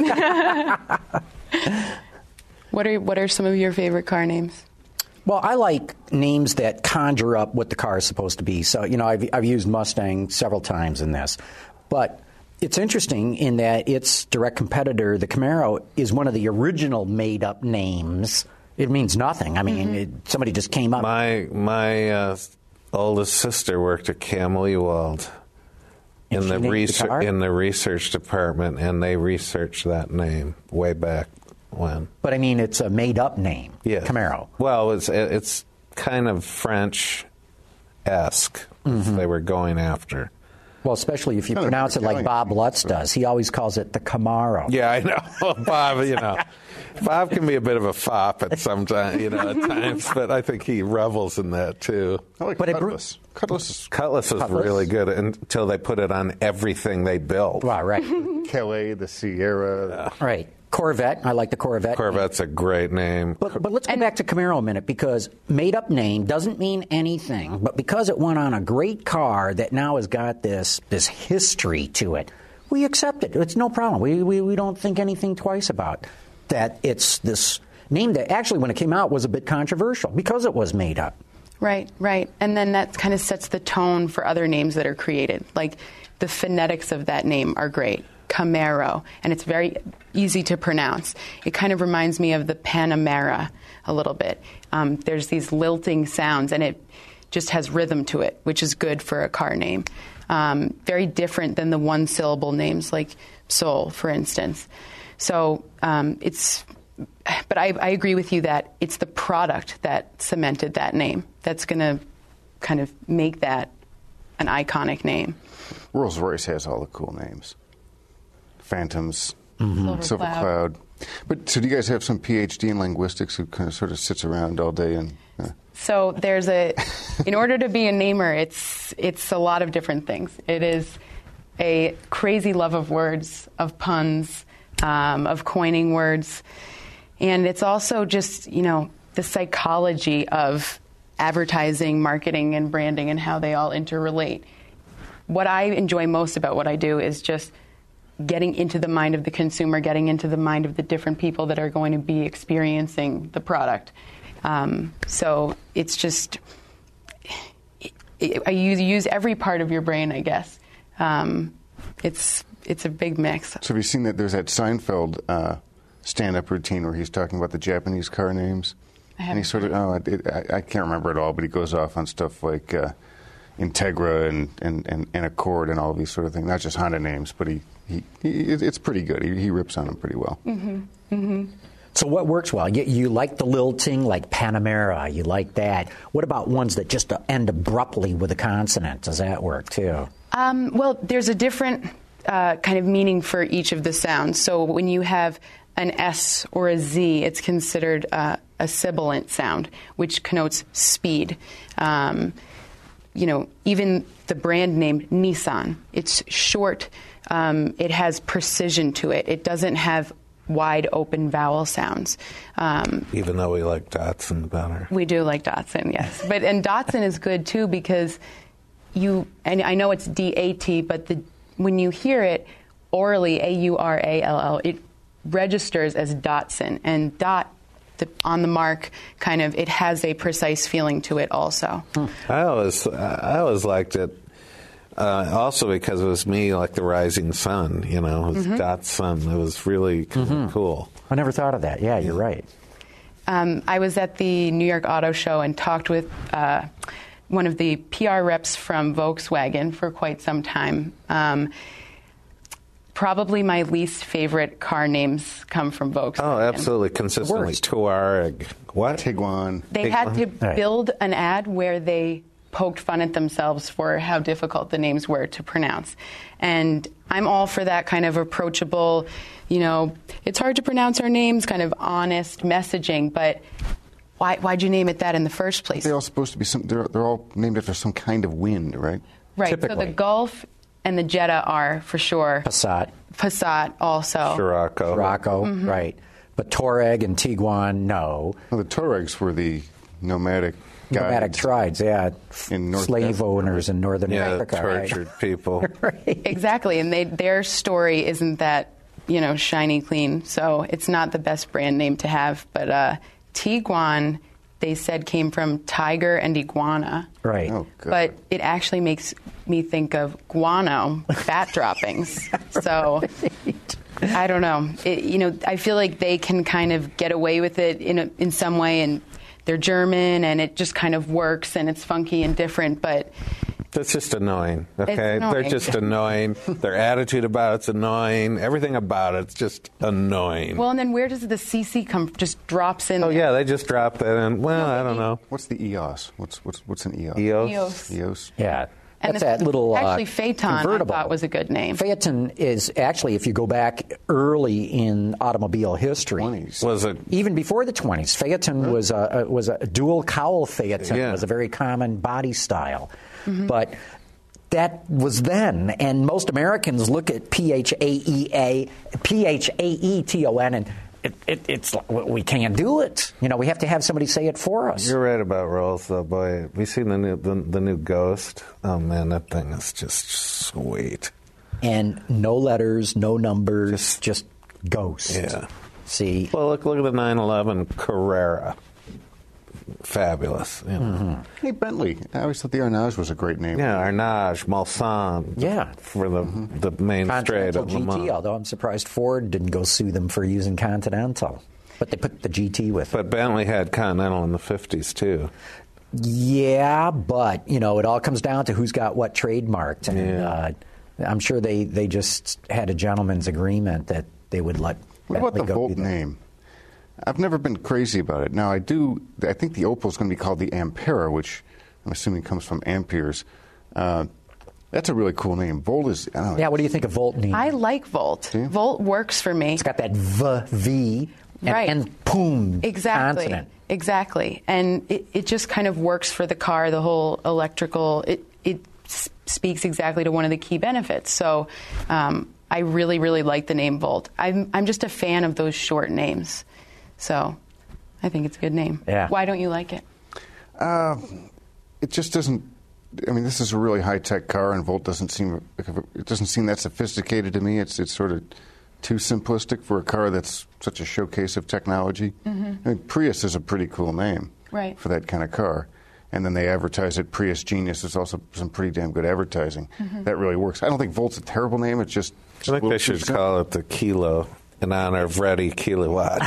What are what are some of your favorite car names? Well, I like names that conjure up what the car is supposed to be. So, you know, I've, I've used Mustang several times in this. But it's interesting in that its direct competitor, the Camaro, is one of the original made-up names. It means nothing. I mean, it, somebody just came up. My my uh, oldest sister worked at Camel Ewald And in she the named the research car? in the research department, and they researched that name way back when. But, I mean, it's a made-up name, Yeah, Camaro. Well, it's it's kind of French-esque. Mm-hmm. They were going after. Well, especially if you Kind of pronounce it like Italian. Bob Lutz does. He always calls it the Camaro. Yeah, I know, Bob. You know, Bob can be a bit of a fop at some time, you know, at times, but I think he revels in that too. I like But it br- Cutlass. Cutlass is Cutlass is Cutlass? really good until they put it on everything they build. Wow, right. Calais, the Sierra. Right. Corvette. I like the Corvette. Corvette's a great name. But, but let's go back to Camaro a minute, because made-up name doesn't mean anything. But because it went on a great car that now has got this this history to it, we accept it. It's no problem. We, we, we don't think anything twice about that. It's this name that actually, when it came out, was a bit controversial because it was made up. Right, right. And then that kind of sets the tone for other names that are created. Like the phonetics of that name are great. Camaro, and it's very easy to pronounce. It kind of reminds me of the Panamera a little bit. Um, there's these lilting sounds, and it just has rhythm to it, which is good for a car name. Um, very different than the one-syllable names like Soul, for instance. So um, it's, but I, I agree with you that it's the product that cemented that name that's going to kind of make that an iconic name. Rolls-Royce has all the cool names. Phantoms, Silver Silver Cloud. Cloud. But so do you guys have some P H D in linguistics who kind of sort of sits around all day and... Uh, So there's a, in order to be a namer, it's it's a lot of different things. It is a crazy love of words, of puns, um, of coining words, and it's also just, you know, the psychology of advertising, marketing, and branding and how they all interrelate. What I enjoy most about what I do is just getting into the mind of the consumer, getting into the mind of the different people that are going to be experiencing the product. Um, so it's just, it, it, I use, use every part of your brain, I guess. Um, it's it's a big mix. so have you seen that there's that Seinfeld uh, stand-up routine where he's talking about the Japanese car names? I And haven't he sort of, oh, it, I, I can't remember it all, but he goes off on stuff like uh, Integra and, and, and, and Accord and all these sort of things. Not just Honda names, but he, he, he it's pretty good. He, he rips on them pretty well. Mm-hmm. Mm-hmm. So what works well? You, you like the lilting, like Panamera. You like that. What about ones that just end abruptly with a consonant? Does that work too? Um, well, there's a different uh, kind of meaning for each of the sounds. So when you have an S or a Z, it's considered uh, a sibilant sound, which connotes speed. Um, you know, even the brand name Nissan, it's short. Um, it has precision to it. It doesn't have wide open vowel sounds. Um, Even though we like Datsun better. we do like Datsun, yes. But and Datsun is good too because you, and I know it's D A T, but the, when you hear it orally, A U R A L L, it registers as Datsun. And dot, the, on the mark, kind of, it has a precise feeling to it also. I always, I always liked it. Uh, also because it was me, like the rising sun, you know, it was Mm-hmm. Datsun. It was really kind of cool. I never thought of that. Yeah, you're right. Um, I was at the New York Auto Show and talked with uh, one of the P R reps from Volkswagen for quite some time. Um, probably my least favorite car names come from Volkswagen. Oh, absolutely. Consistently. worst. Touareg. What? Tiguan. They had to Right. build an ad where they poked fun at themselves for how difficult the names were to pronounce. And I'm all for that kind of approachable, you know, it's hard to pronounce our names, kind of honest messaging, but why, why'd you name it that in the first place? They're all supposed to be some, they're, they're all named after some kind of wind, right? Right. So Typically. the Gulf and the Jetta are for sure. Passat. Passat also. Scirocco. Scirocco, Mm-hmm. right. But Touareg and Tiguan, no. Well, the Touaregs were the nomadic guys. Nomadic tribes, yeah. In North Slave Africa. owners in northern Yeah, Africa. tortured right? people. Right. Exactly, and they, their story isn't that, you know, shiny clean, so it's not the best brand name to have. But uh, Tiguan, they said, came from tiger and iguana. Right. Oh, God. But it actually makes me think of guano, bat droppings. So I don't know. It, you know, I feel like they can kind of get away with it in a, in some way, and they're German, and it just kind of works, and it's funky and different. But That's just annoying, okay? annoying. They're just annoying. Their attitude about it's annoying. Everything about it's just annoying. well, and then where does the C C come? Just drops in. oh, there. yeah, they just dropped that in. Well, I don't know. What's the E O S? What's what's what's an E O S? E O S? Eos. E O S. Yeah. And That's the- that little uh, actually, Phaeton, I convertible. thought, was a good name. Phaeton is actually, if you go back early in automobile history, twenties. Was it? even before the twenties, Phaeton was a, a was a dual cowl Phaeton. Yeah. Was a very common body style, but that was then. And most Americans look at P H A E A, P H A E T O N, and it, it, it's we can't do it. You know, we have to have somebody say it for us. You're right about Rolls, though, boy. Have you seen the new the, the new Ghost? Oh man, that thing is just sweet. And no letters, no numbers, just ghost. Yeah. See. Well, look look at the nine eleven Carrera. Fabulous. You know. Hey, Bentley. I always thought the Arnage was a great name. Yeah, Arnage, Mulsanne. Yeah. For the the main straight Continental of G Le T, Mans. although I'm surprised Ford didn't go sue them for using Continental. But they put the G T with it. But Bentley had Continental in the fifties too. Yeah, but, you know, it all comes down to who's got what trademarked. And Yeah. uh, I'm sure they, they just had a gentleman's agreement that they would let What about Bentley the go Volt do that. name? I've never been crazy about it. Now, I do. I think the Opal's going to be called the Ampera, which I'm assuming comes from amperes. Uh, that's a really cool name. Volt is. I don't know. Yeah, what do you think of Volt name? I like Volt. you? Volt works for me. It's got that V, V, and, Right. and poom Exactly. consonant. Exactly. And it, it just kind of works for the car, the whole electrical. It, it s- speaks exactly to one of the key benefits. So um, I really, really like the name Volt. I'm, I'm just a fan of those short names. So I think it's a good name. Yeah. Why don't you like it? Uh, it just doesn't. I mean, this is a really high tech car, and Volt doesn't seem. It doesn't seem that sophisticated to me. It's it's sort of too simplistic for a car that's such a showcase of technology. Mm-hmm. I mean, Prius is a pretty cool name Right. for that kind of car. And then they advertise it Prius Genius. It's also some pretty damn good advertising. Mm-hmm. That really works. I don't think Volt's a terrible name. It's just. just I a think little they too should simple. call it the Kilo in honor of Reddy Kilowatt.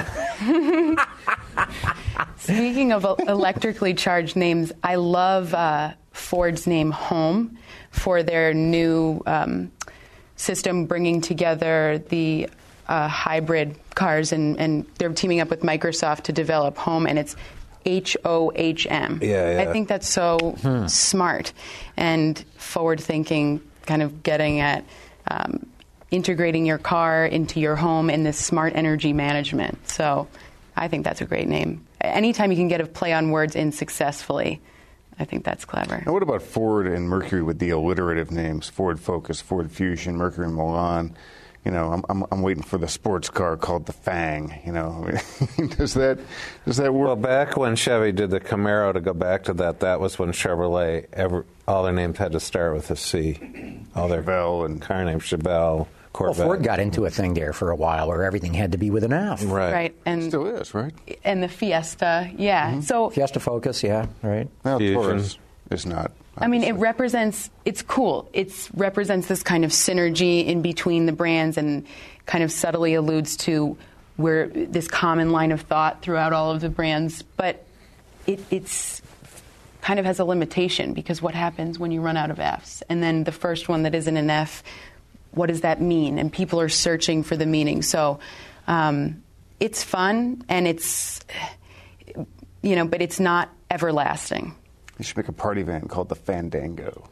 Speaking of electrically charged names, I love uh, Ford's name Home for their new um, system bringing together the uh, hybrid cars, and, and they're teaming up with Microsoft to develop Home, and it's H O H M. Yeah, yeah. I think that's so smart and forward-thinking, kind of getting at um, integrating your car into your home in this smart energy management. So I think that's a great name. Anytime you can get a play on words in successfully, I think that's clever. Now, what about Ford and Mercury with the alliterative names? Ford Focus, Ford Fusion, Mercury Milan. You know, I'm, I'm, I'm waiting for the sports car called the Fang. You know, does that does that work? Well, back when Chevy did the Camaro, to go back to that, that was when Chevrolet, ever, all their names had to start with a C. All their Chevelle and- car names, Chevelle, Well, Corvette. Ford got into a thing there for a while where everything had to be with an F. Right. Right. And Still is, right? and the Fiesta, yeah. So Fiesta Focus, yeah, right. Now, Fusion. Taurus is not. I mean, it obviously. represents, it's cool. It represents this kind of synergy in between the brands and kind of subtly alludes to where this common line of thought throughout all of the brands. But it, it's kind of has a limitation, because what happens when you run out of Fs? And then the first one that isn't an F, what does that mean? And people are searching for the meaning. So um, it's fun, and it's, you know, but it's not everlasting. You should make a party van called the Fandango.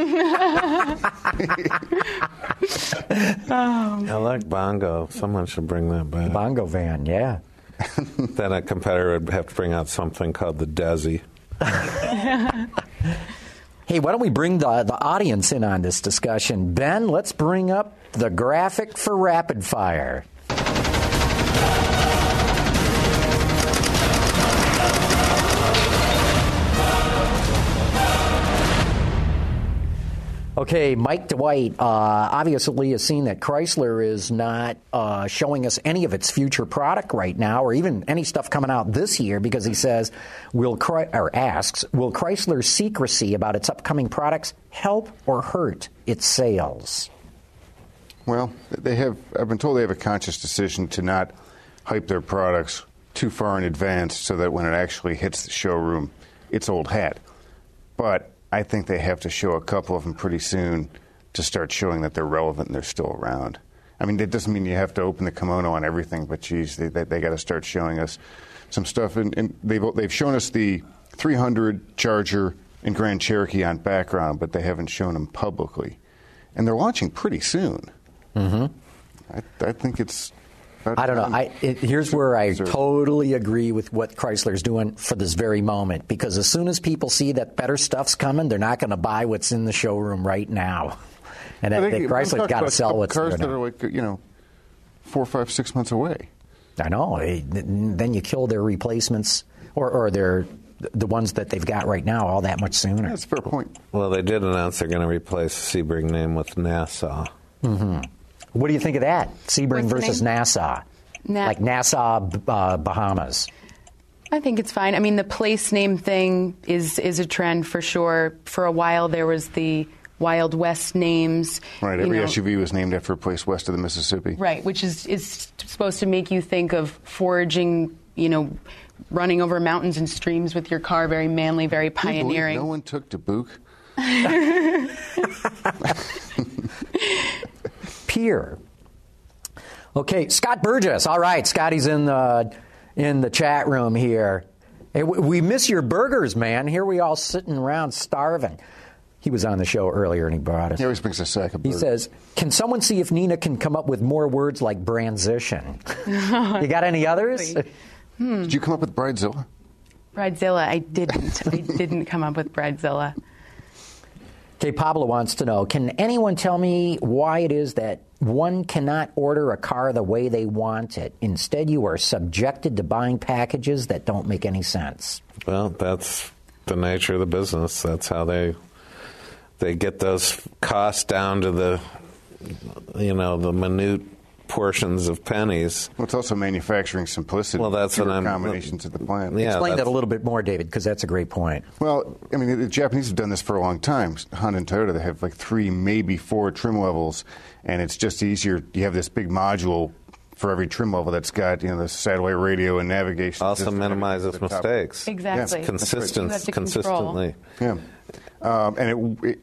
I like Bongo. Someone should bring that back. Bongo van, yeah. Then a competitor would have to bring out something called the Desi. Hey, why don't we bring the, the audience in on this discussion? Ben, let's bring up the graphic for rapid fire. Okay, Mike Dwight uh, obviously has seen that Chrysler is not uh, showing us any of its future product right now, or even any stuff coming out this year, because he says, "Will Chry- or asks, will Chrysler's secrecy about its upcoming products help or hurt its sales?" Well, they have. I've been told they have a conscious decision to not hype their products too far in advance, so that when it actually hits the showroom, it's old hat. But I think they have to show a couple of them pretty soon to start showing that they're relevant and they're still around. I mean, that doesn't mean you have to open the kimono on everything, but geez, they, they, they got to start showing us some stuff. And, and they've they've shown us the three hundred Charger and Grand Cherokee on background, but they haven't shown them publicly. And they're launching pretty soon. Mm-hmm. I, I think it's. I don't know. I, it, here's where I totally agree with what Chrysler's doing for this very moment, because as soon as people see that better stuff's coming, they're not going to buy what's in the showroom right now. And I think Chrysler's got to sell what's there now. Cars that are like, you know, four, five, six months away. I know. Then you kill their replacements or, or their the ones that they've got right now all that much sooner. That's a fair point. Well, they did announce they're going to replace the Sebring name with Nassau. Mm-hmm. What do you think of that? Sebring versus Nassau. Na- like Nassau, uh, Bahamas. I think it's fine. I mean, the place name thing is is a trend for sure. For a while, there was the Wild West names. Right, every know. S U V was named after a place west of the Mississippi. Right, which is, is supposed to make you think of foraging, you know, running over mountains and streams with your car, very manly, very pioneering. No one took Dubuque? Pier. Okay, Scott Burgess. All right, Scotty's in the in the chat room here. Hey, we miss your burgers, man. Here we all sitting around starving. He was on the show earlier and he brought us. He always brings a sack of burgers. He says, "Can someone see if Nina can come up with more words like bransition?" You got any others? Hmm. Did you come up with Bridezilla? Bridezilla, I didn't. I didn't come up with Bridezilla. Okay, Pablo wants to know, can anyone tell me why it is that one cannot order a car the way they want it? Instead, you are subjected to buying packages that don't make any sense. Well, that's the nature of the business. That's how they they get those costs down to the, you know, the minute portions of pennies. Well, it's also manufacturing simplicity. Well, that's what I'm... combinations at the plant. Yeah, Explain that a little bit more, David, because that's a great point. Well, I mean, the Japanese have done this for a long time. Honda and Toyota, they have like three, maybe four trim levels, and it's just easier. You have this big module for every trim level that's got, you know, the satellite radio and navigation. Also minimizes mistakes. Exactly. Yes. Consistent, right. consistently. Yeah. Um, and it, it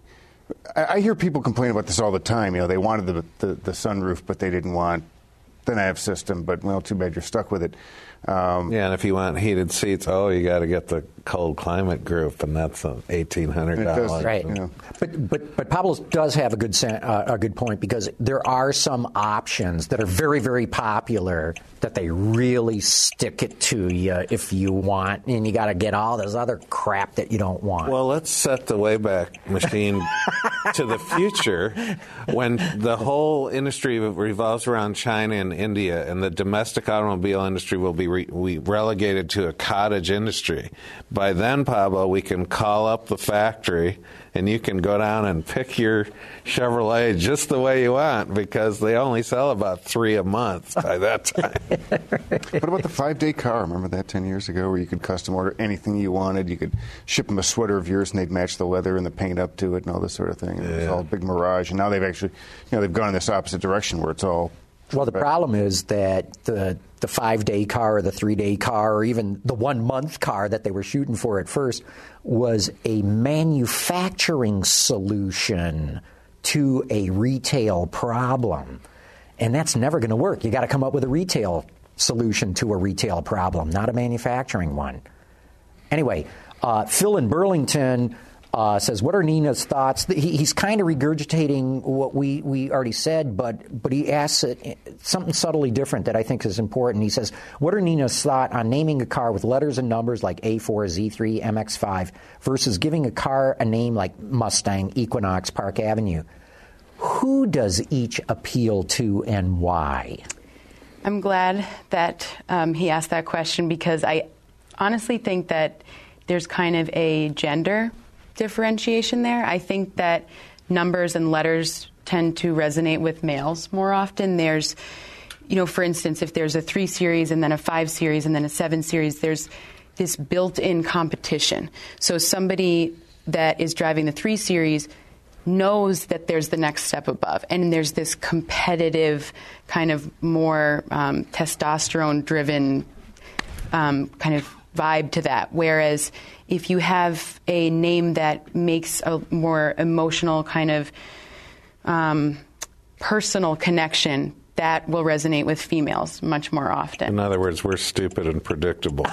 I hear people complain about this all the time. You know, they wanted the, the, the sunroof, but they didn't want the nav system. But, well, too bad you're stuck with it. Um, yeah, and if you want heated seats, oh, you got to get the cold climate group, and that's eighteen hundred dollars. Right. You know. But but but Pablo does have a good uh, a good point, because there are some options that are very, very popular that they really stick it to you if you want, and you got to get all this other crap that you don't want. Well, let's set the Wayback Machine to the future, when the whole industry revolves around China and India, and the domestic automobile industry will be re- we relegated to a cottage industry. By then, Pablo, we can call up the factory and you can go down and pick your Chevrolet just the way you want, because they only sell about three a month by that time. What about the five-day car? Remember that ten years ago, where you could custom order anything you wanted? You could ship them a sweater of yours and they'd match the leather and the paint up to it and all this sort of thing. And yeah. It was all a big mirage. And now they've actually, you know, they've gone in this opposite direction where it's all... Well, the problem is that the the five-day car or the three-day car or even the one-month car that they were shooting for at first was a manufacturing solution to a retail problem. And that's never going to work. You got to come up with a retail solution to a retail problem, not a manufacturing one. Anyway, uh, Phil in Burlington Uh, says, what are Nina's thoughts? He, he's kind of regurgitating what we, we already said, but but he asks it, something subtly different that I think is important. He says, what are Nina's thoughts on naming a car with letters and numbers like A four, Z three, M X five versus giving a car a name like Mustang, Equinox, Park Avenue? Who does each appeal to and why? I'm glad that um, he asked that question because I honestly think that there's kind of a gender differentiation there. I think that numbers and letters tend to resonate with males more often. There's, you know, for instance, if there's a three series and then a five series and then a seven series, there's this built-in competition. So somebody that is driving the three series knows that there's the next step above, and there's this competitive kind of more um, testosterone-driven um, kind of vibe to that. Whereas if you have a name that makes a more emotional kind of um, personal connection, that will resonate with females much more often. In other words, we're stupid and predictable.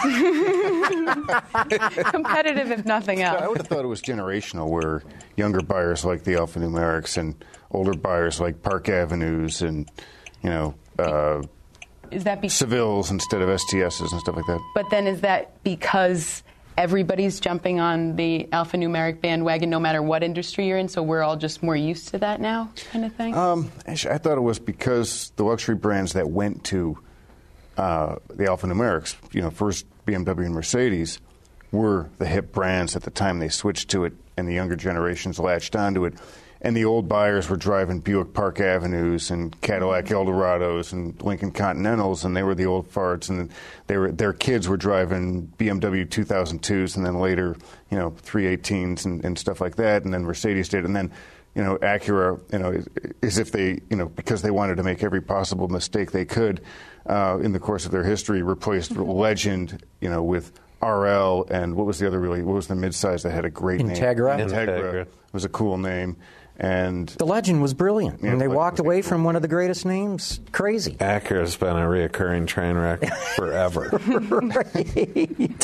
Competitive, if nothing else. I would have thought it was generational, where younger buyers like the alphanumerics and older buyers like Park Avenues and, you know, uh, is that be- Sevilles instead of S T S's and stuff like that. But then is that because everybody's jumping on the alphanumeric bandwagon no matter what industry you're in, so we're all just more used to that now kind of thing? Um, actually, I thought it was because the luxury brands that went to uh, the alphanumerics, you know, first B M W and Mercedes, were the hip brands at the time they switched to it, and the younger generations latched onto it. And the old buyers were driving Buick Park Avenues and Cadillac Eldorados and Lincoln Continentals, and they were the old farts. And they were their kids were driving B M W two thousand twos, and then later, you know, three eighteens and, and stuff like that. And then Mercedes did, and then, you know, Acura, you know, as if they, you know, because they wanted to make every possible mistake they could uh, in the course of their history, replaced Legend, you know, with R L, and what was the other really? What was the midsize that had a great Integra. name? Integra. Integra Was a cool name. And the Legend was brilliant, yeah, and they walked away cool. from one of the greatest names. Crazy. Acura's been a reoccurring train wreck forever. Right.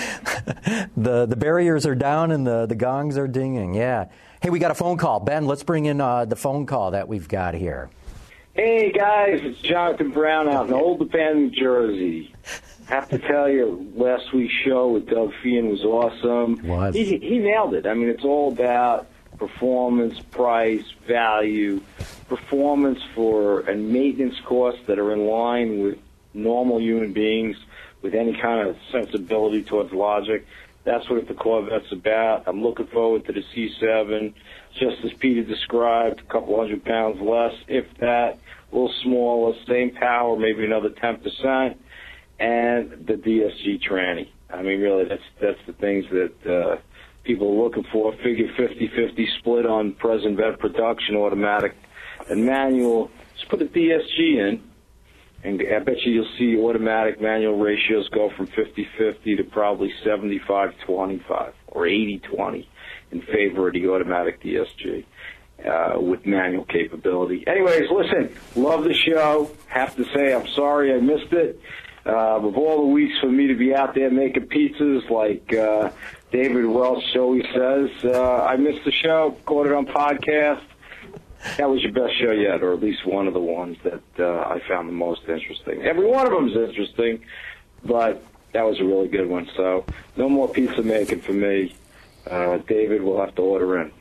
the the barriers are down and the, the gongs are dinging. Yeah. Hey, we got a phone call. Ben, let's bring in uh, the phone call that we've got here. Hey, guys, it's Jonathan Brown out in Old Bend, New Jersey. Have to tell you, last week's show with Doug Feehan was awesome. Was. He, he nailed it. I mean, it's all about performance, price, value, performance for and maintenance costs that are in line with normal human beings with any kind of sensibility towards logic. That's what the Corvette's about. I'm looking forward to the C seven, just as Peter described, a couple hundred pounds less, if that, a little smaller, same power, maybe another ten percent, and the D S G tranny. I mean, really, that's that's the things that uh, people are looking for. Figure fifty-fifty split on present vet production, automatic and manual. Just put a D S G in, and I bet you you'll see automatic manual ratios go from fifty-fifty to probably seventy-five twenty-five or eighty twenty in favor of the automatic D S G uh, with manual capability. Anyways, listen, love the show. Have to say I'm sorry I missed it. Uh, of all the weeks for me to be out there making pizzas, like uh, David Welch always says, uh, I missed the show, caught it on podcast. That was your best show yet, or at least one of the ones that uh, I found the most interesting. Every one of them is interesting, but that was a really good one. So no more pizza making for me. Uh, David will have to order in.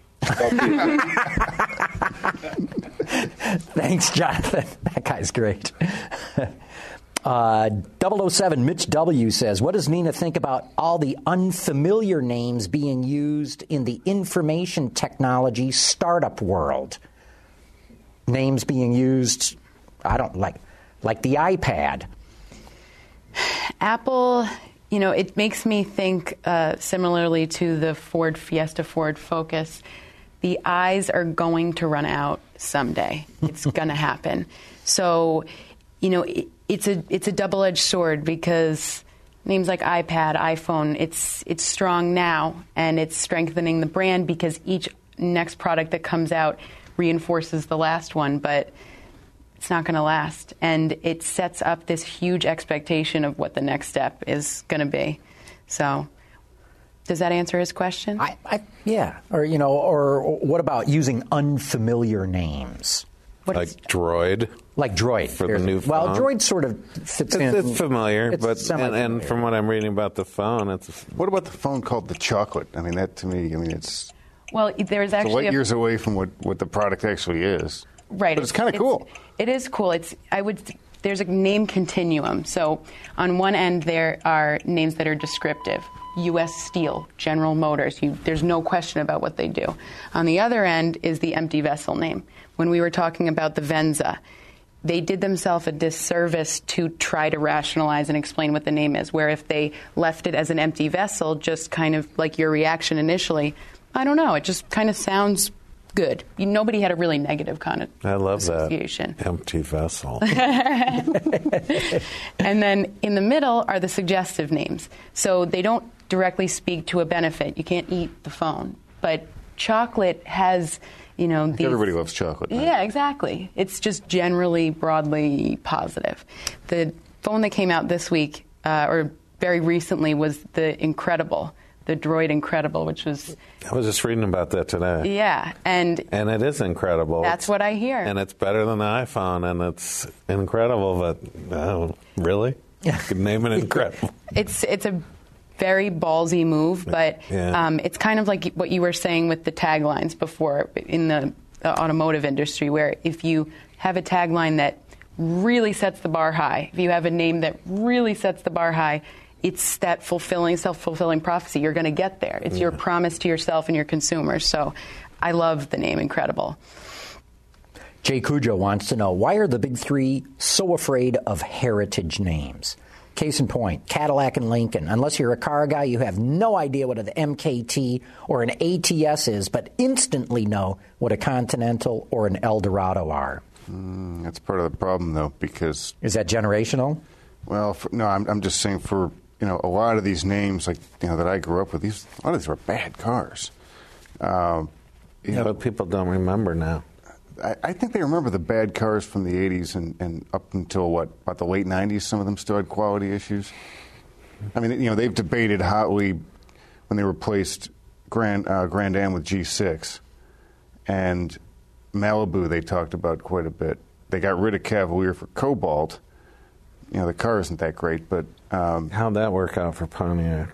Thanks, Jonathan. That guy's great. Uh, double oh seven, Mitch W. says, what does Nina think about all the unfamiliar names being used in the information technology startup world? Names being used, I don't like, like the iPad. Apple, you know, it makes me think uh, similarly to the Ford Fiesta, Ford Focus. The eyes are going to run out someday. It's going to happen. So, you know, it, it's a it's a double-edged sword because names like iPad, iPhone, it's it's strong now and it's strengthening the brand because each next product that comes out reinforces the last one, but it's not going to last. And it sets up this huge expectation of what the next step is going to be. So Does that answer his question? I, I, yeah. Or, you know, or what about using unfamiliar names? What like is- Droid. Like Droid. For the Here's- new Well, phone? Droid sort of fits It's, in. it's familiar, It's but and, semi-familiar. and from what I'm reading about the phone, it's What about the phone called the Chocolate? I mean, that to me, I mean, it's, well, there's it's a actually light a, years away from what, what the product actually is. right. But it's kind of cool. It is cool. It's I would. There's a name continuum. So on one end there are names that are descriptive. U S Steel, General Motors. You, there's no question about what they do. On the other end is the empty vessel name. When we were talking about the Venza, they did themselves a disservice to try to rationalize and explain what the name is, where if they left it as an empty vessel, just kind of like your reaction initially, I don't know, it just kind of sounds good. You, nobody had a really negative kind of I love association. that empty vessel. And then in the middle are the suggestive names. So they don't directly speak to a benefit. You can't eat the phone. But chocolate has, you know, these... Everybody loves chocolate. Right? Yeah, exactly. It's just generally broadly positive. The phone that came out this week, uh, or very recently, was the Incredible, the Droid Incredible, which was... I was just reading about that today. Yeah, and... And it is incredible. That's It's- what I hear. And it's better than the iPhone, and it's incredible, but oh, really? You could name it incredible. It's it's a very ballsy move, but Yeah. um, it's kind of like what you were saying with the taglines before in the, the automotive industry, where if you have a tagline that really sets the bar high, if you have a name that really sets the bar high, it's that fulfilling, self-fulfilling prophecy. You're going to get there. It's your promise to yourself and your consumers. So I love the name Incredible. Jay Cujo wants to know, why are the big three so afraid of heritage names? Case in point, Cadillac and Lincoln. Unless you're a car guy, you have no idea what an M K T or an A T S is, but instantly know what a Continental or an Eldorado are. Mm, that's part of the problem, though, because... Is that generational? Well, for, no, I'm, I'm just saying for, you know, a lot of these names, like, you know, that I grew up with, these a lot of these were bad cars. Um, you Yeah, know, but people don't remember now. I, I think they remember the bad cars from the eighties and, and up until, what, about the late nineties, some of them still had quality issues. I mean, you know, they've debated hotly when they replaced Grand, uh, Grand Am with G six. And Malibu they talked about quite a bit. They got rid of Cavalier for Cobalt. You know, the car isn't that great, but... Um, How'd that work out for Pontiac?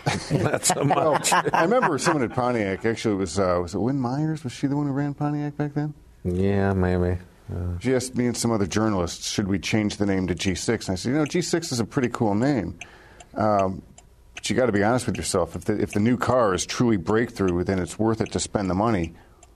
Not so well, much. I remember someone at Pontiac, actually, it was, uh, was it Lynn Myers? Was she the one who ran Pontiac back then? Yeah, maybe. Uh, She asked me and some other journalists, should we change the name to G six? And I said, you know, G six is a pretty cool name. Um, but you got to be honest with yourself. If the, if the new car is truly breakthrough, then it's worth it to spend the money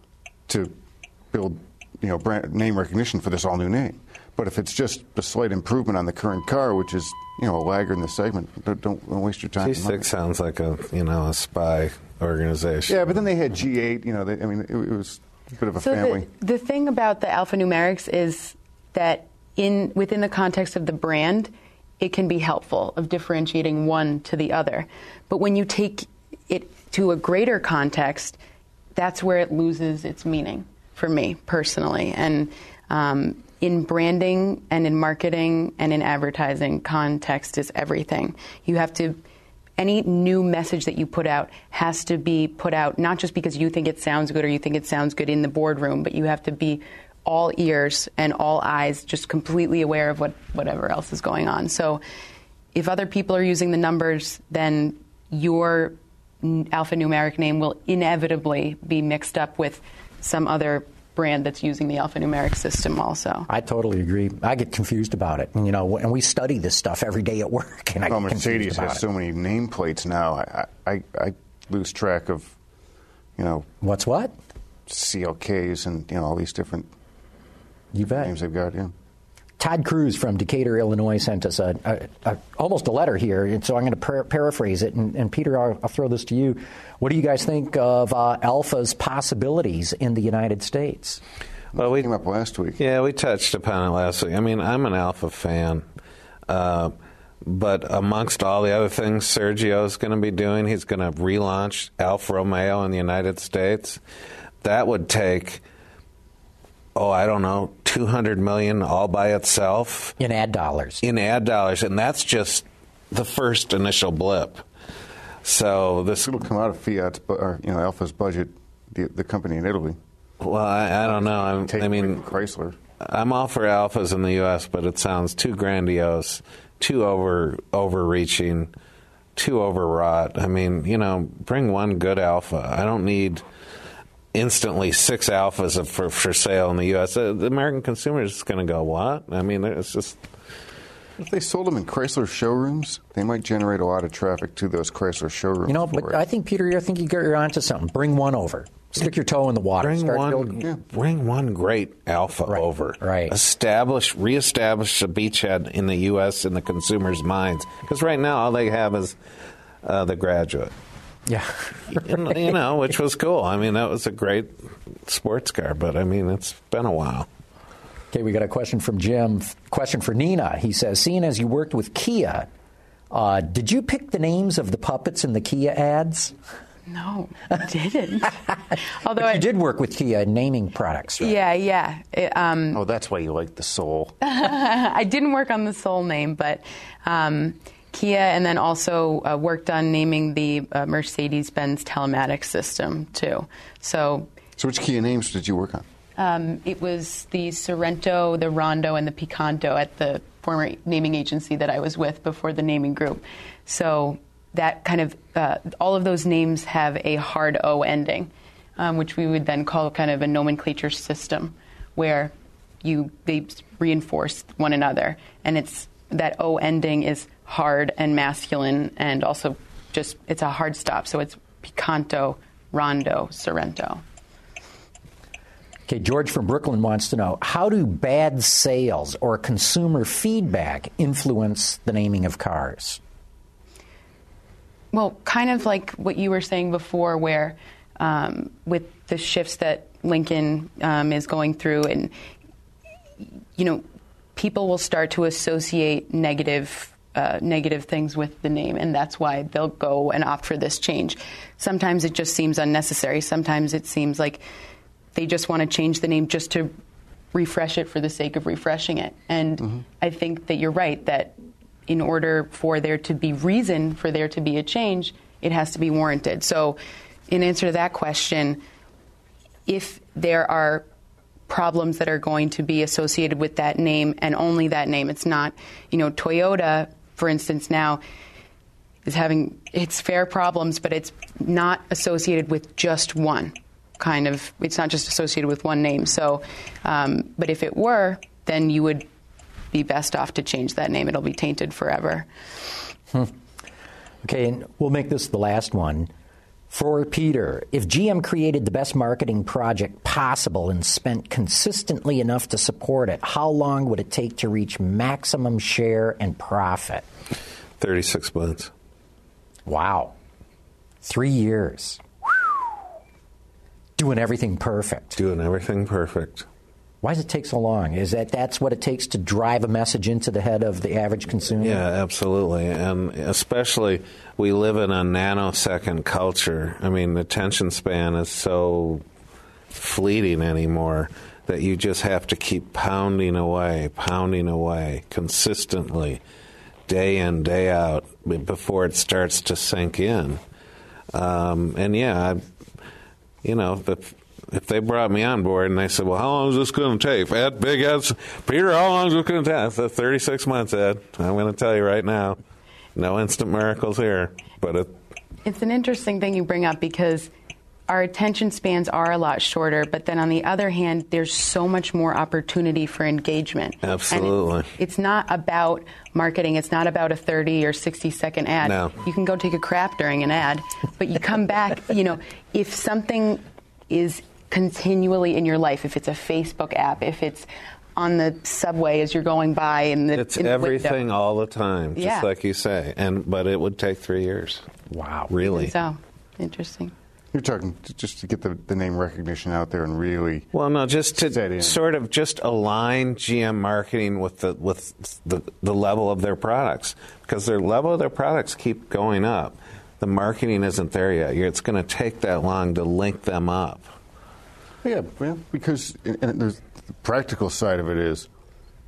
to build, you know, brand name recognition for this all-new name. But if it's just a slight improvement on the current car, which is, you know, a laggard in the segment, don't, don't, don't waste your time. G six sounds like a, you know, a spy organization. Yeah, but then they had G eight. You know, they, I mean, it, it was a bit of a So family. the, the thing about the alphanumerics is that in within the context of the brand, it can be helpful of differentiating one to the other. But when you take it to a greater context, that's where it loses its meaning for me personally. And um, in branding and in marketing and in advertising, context is everything. You have to, any new message that you put out has to be put out not just because you think it sounds good or you think it sounds good in the boardroom, but you have to be all ears and all eyes, just completely aware of what whatever else is going on. So if other people are using the numbers, then your alphanumeric name will inevitably be mixed up with some other brand that's using the alphanumeric system also. I totally agree. I get confused about it. And, you know, and we study this stuff every day at work. And I Well, get confused Mercedes about has it. so many nameplates now. I, I, I lose track of, you know, What's what? C L Ks and, you know, all these different You bet. names they've got, yeah. Todd Cruz from Decatur, Illinois, sent us a, a, a almost a letter here, and so I'm going to par- paraphrase it. And, and Peter, I'll, I'll throw this to you. What do you guys think of uh, Alpha's possibilities in the United States? Well, we Came up last week. Yeah, we touched upon it last week. I mean, I'm an Alpha fan. Uh, but amongst all the other things Sergio's going to be doing, he's going to relaunch Alfa Romeo in the United States. That would take, oh, I don't know, two hundred million dollars all by itself. In ad dollars. In ad dollars, and that's just the first initial blip. So this It'll come out of Fiat's, bu- or, you know, Alfa's budget, the, the company in Italy. Well, I, I don't know. I'm, Take I away mean, from Chrysler. I'm all for Alphas in the U S, but it sounds too grandiose, too over overreaching, too overwrought. I mean, you know, bring one good Alpha. I don't need instantly six Alphas for for sale in the U S. Uh, the American consumer is going to go, what? I mean, it's just... If they sold them in Chrysler showrooms, they might generate a lot of traffic to those Chrysler showrooms. You know, for but it. I think, Peter, I think you're onto something. Bring one over. Stick your toe in the water. Bring Start one, building. Yeah. bring one great Alpha Right, over. right. Establish, reestablish a beachhead in the U S in the consumer's minds. Because right now, all they have is uh, the Graduate. Yeah. And, you know, which was cool. I mean, that was a great sports car, but I mean, it's been a while. Okay, we got a question from Jim. Question for Nina. He says, seeing as you worked with Kia, uh, did you pick the names of the puppets in the Kia ads? No, I didn't. Although But I you did work with Kia in naming products, right? Yeah, yeah. It, um, Oh, that's why you like the Soul. I didn't work on the Soul name, but um, Kia, and then also uh, worked on naming the uh, Mercedes-Benz telematics system too. So So which Kia names did you work on? um, it was the Sorento, the Rondo, and the Picanto at the former naming agency that I was with before the naming group. So that kind of, uh, all of those names have a hard O ending, um, which we would then call kind of a nomenclature system, where you they reinforce one another, and it's that O ending is hard and masculine, and also just it's a hard stop. So it's Picanto, Rondo, Sorento. Okay, George from Brooklyn wants to know, how do bad sales or consumer feedback influence the naming of cars? Well, kind of like what you were saying before, where um, with the shifts that Lincoln um, is going through, and, you know, people will start to associate negative uh, negative things with the name, and that's why they'll go and opt for this change. Sometimes it just seems unnecessary. Sometimes it seems like they just want to change the name just to refresh it for the sake of refreshing it. And mm-hmm. I think that you're right, that in order for there to be reason for there to be a change, it has to be warranted. So in answer to that question, if there are problems that are going to be associated with that name and only that name, it's not, you know, Toyota, for instance, now is having its fair problems, but it's not associated with just one kind of, it's not just associated with one name. So, um, but if it were, then you would be best off to change that name. It'll be tainted forever. Hmm. Okay, and we'll make this the last one. For Peter, if G M created the best marketing project possible and spent consistently enough to support it, how long would it take to reach maximum share and profit? thirty-six months. Wow. Three years. Doing everything perfect. Doing everything perfect. Why does it take so long? Is that that's what it takes to drive a message into the head of the average consumer? Yeah, absolutely. And especially, we live in a nanosecond culture. I mean, the attention span is so fleeting anymore that you just have to keep pounding away, pounding away, consistently, day in, day out, before it starts to sink in. Um, and yeah, I, you know, the if they brought me on board and they said, well, how long is this going to take? Ed, big Ed, Peter, how long is this going to take? I said, thirty-six months, Ed. I'm going to tell you right now. No instant miracles here. But it, It's an interesting thing you bring up, because our attention spans are a lot shorter, but then on the other hand, there's so much more opportunity for engagement. Absolutely. And it's, it's not about marketing. It's not about a thirty or sixty second ad. No. You can go take a crap during an ad, but you come back, you know, if something is continually in your life, if it's a Facebook app, if it's on the subway as you're going by, in the it's in the everything window. all the time, just Yeah. like you say. And but it would take three years. Wow. Really? So, interesting. You're talking t- just to get the, the name recognition out there and really. Well, no, just Set to in. sort of just align G M marketing with the with the, the level of their products, because their level of their products keep going up. The marketing isn't there yet. It's going to take that long to link them up. Yeah, well, because and there's the practical side of it is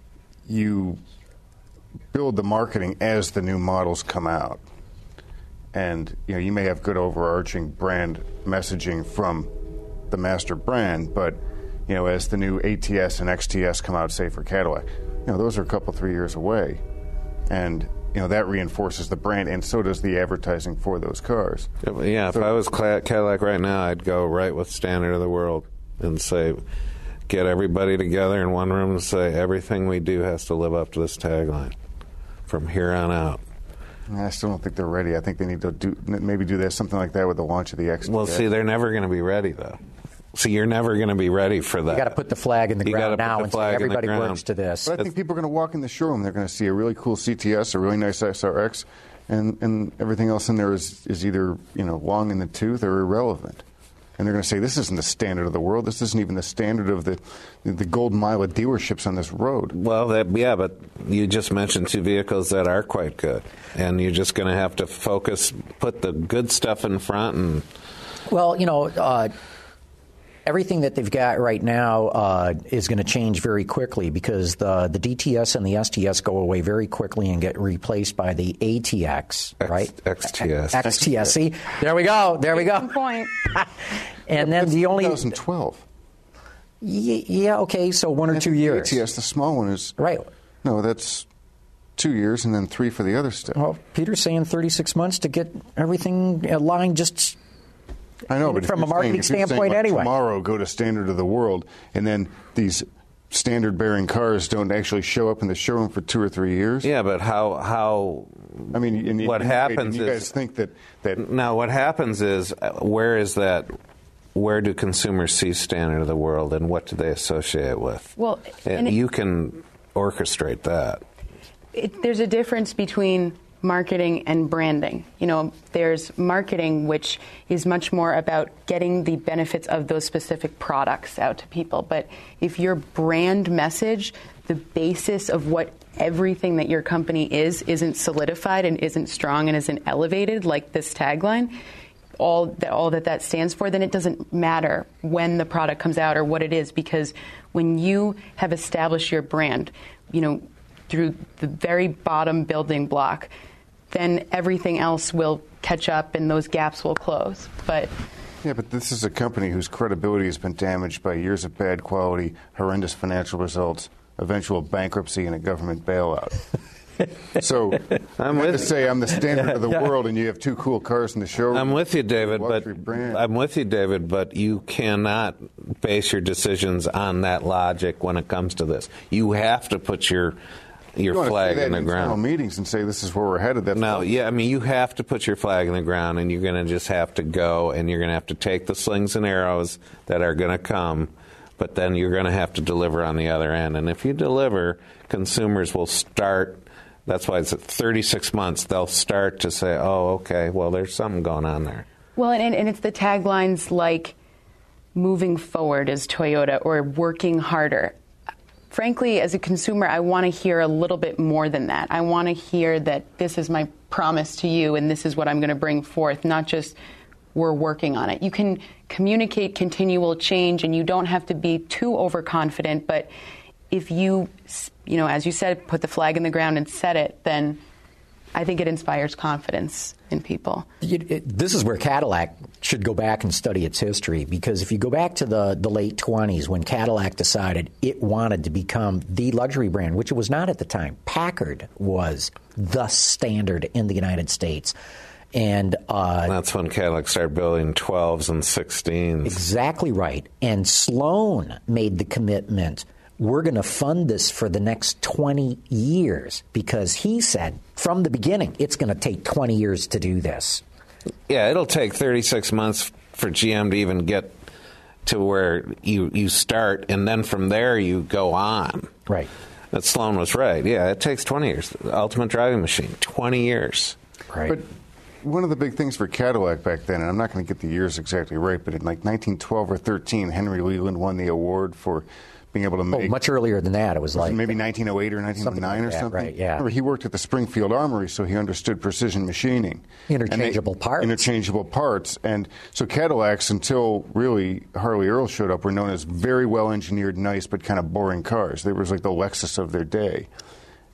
you build the marketing as the new models come out. and you know you may have good overarching brand messaging from the master brand, but you know as the new A T S and X T S come out, say for Cadillac, you know those are a couple three years away, and you know that reinforces the brand, and so does the advertising for those cars. Yeah, if so, I was Cadillac right now, I'd go right with Standard of the World and say, get everybody together in one room and say everything we do has to live up to this tagline from here on out. I still don't think they're ready. I think they need to do maybe do that something like that with the launch of the X T S. Well, see, they're never going to be ready though. See, you're never going to be ready for that. You got to put the flag in the you ground now and say everybody works to this. But I think people are going to walk in the showroom. They're going to see a really cool C T S, a really nice S R X, and, and everything else in there is, is either you know long in the tooth or irrelevant. And they're going to say, this isn't the standard of the world. This isn't even the standard of the the golden mile of dealerships on this road. Well, that, yeah, but you just mentioned two vehicles that are quite good. And you're just going to have to focus, put the good stuff in front. And Well, you know, uh, everything that they've got right now uh, is going to change very quickly because the the D T S and the S T S go away very quickly and get replaced by the A T X, right? X T S. X T S. See, there we go. There we go. Good point. And then the only twenty twelve. Y- yeah, okay, so one or two years. The A T S, the small one is right. No, that's two years and then three for the other stuff. Well, Peter's saying thirty-six months to get everything aligned just. I know, but from a marketing saying, if standpoint, saying, like, anyway. Tomorrow, go to Standard of the World, and then these standard-bearing cars don't actually show up in the showroom for two or three years. Yeah, but how how? I mean, and, what and, happens and you is guys think that that now what happens is uh, where is that? Where do consumers see Standard of the World, and what do they associate it with? Well, and, and it, you can orchestrate that. It, there's a difference between marketing and branding. You know, there's marketing, which is much more about getting the benefits of those specific products out to people. But if your brand message, the basis of what everything that your company is, isn't solidified and isn't strong and isn't elevated, like this tagline, all that all that that stands for, then it doesn't matter when the product comes out or what it is, because when you have established your brand, you know, through the very bottom building block, then everything else will catch up and those gaps will close. But yeah, but this is a company whose credibility has been damaged by years of bad quality, horrendous financial results, eventual bankruptcy, and a government bailout. So I'm with to say I'm the standard of the yeah. world, and you have two cool cars in the showroom. I'm with you, David, but brand. I'm with you, David, but you cannot base your decisions on that logic when it comes to this. You have to put your your you flag in the in ground. Meetings and say this is where we're headed. That's no, yeah, I mean you have to put your flag in the ground, and you're going to just have to go, and you're going to have to take the slings and arrows that are going to come, but then you're going to have to deliver on the other end. And if you deliver, consumers will start. That's why it's at thirty-six months. They'll start to say, "Oh, okay, well, there's something going on there." Well, and, and it's the taglines like "moving forward" as Toyota or "working harder." Frankly, as a consumer, I want to hear a little bit more than that. I want to hear that this is my promise to you, and this is what I'm going to bring forth, not just we're working on it. You can communicate continual change, and you don't have to be too overconfident, but if you, you know, as you said, put the flag in the ground and set it, then I think it inspires confidence in people. It, it, this is where Cadillac should go back and study its history, because if you go back to the, the late twenties when Cadillac decided it wanted to become the luxury brand, which it was not at the time. Packard was the standard in the United States. And uh, that's when Cadillac started building twelves and sixteens. Exactly right. And Sloan made the commitment, we're going to fund this for the next twenty years, because he said from the beginning it's going to take twenty years to do this. Yeah, it'll take thirty-six months for G M to even get to where you, you start, and then from there you go on. Right. That Sloan was right. Yeah, it takes twenty years. The Ultimate Driving Machine, twenty years. Right. But one of the big things for Cadillac back then, and I'm not going to get the years exactly right, but in like nineteen twelve or thirteen, Henry Leland won the award for being able to make... Oh, much earlier than that. It was like... Maybe nineteen oh eight or nineteen oh nine something like or that, something. Right, yeah. Remember, he worked at the Springfield Armory, so he understood precision machining. Interchangeable they, parts. Interchangeable parts. And so Cadillacs, until really Harley Earl showed up, were known as very well-engineered, nice, but kind of boring cars. They were like the Lexus of their day.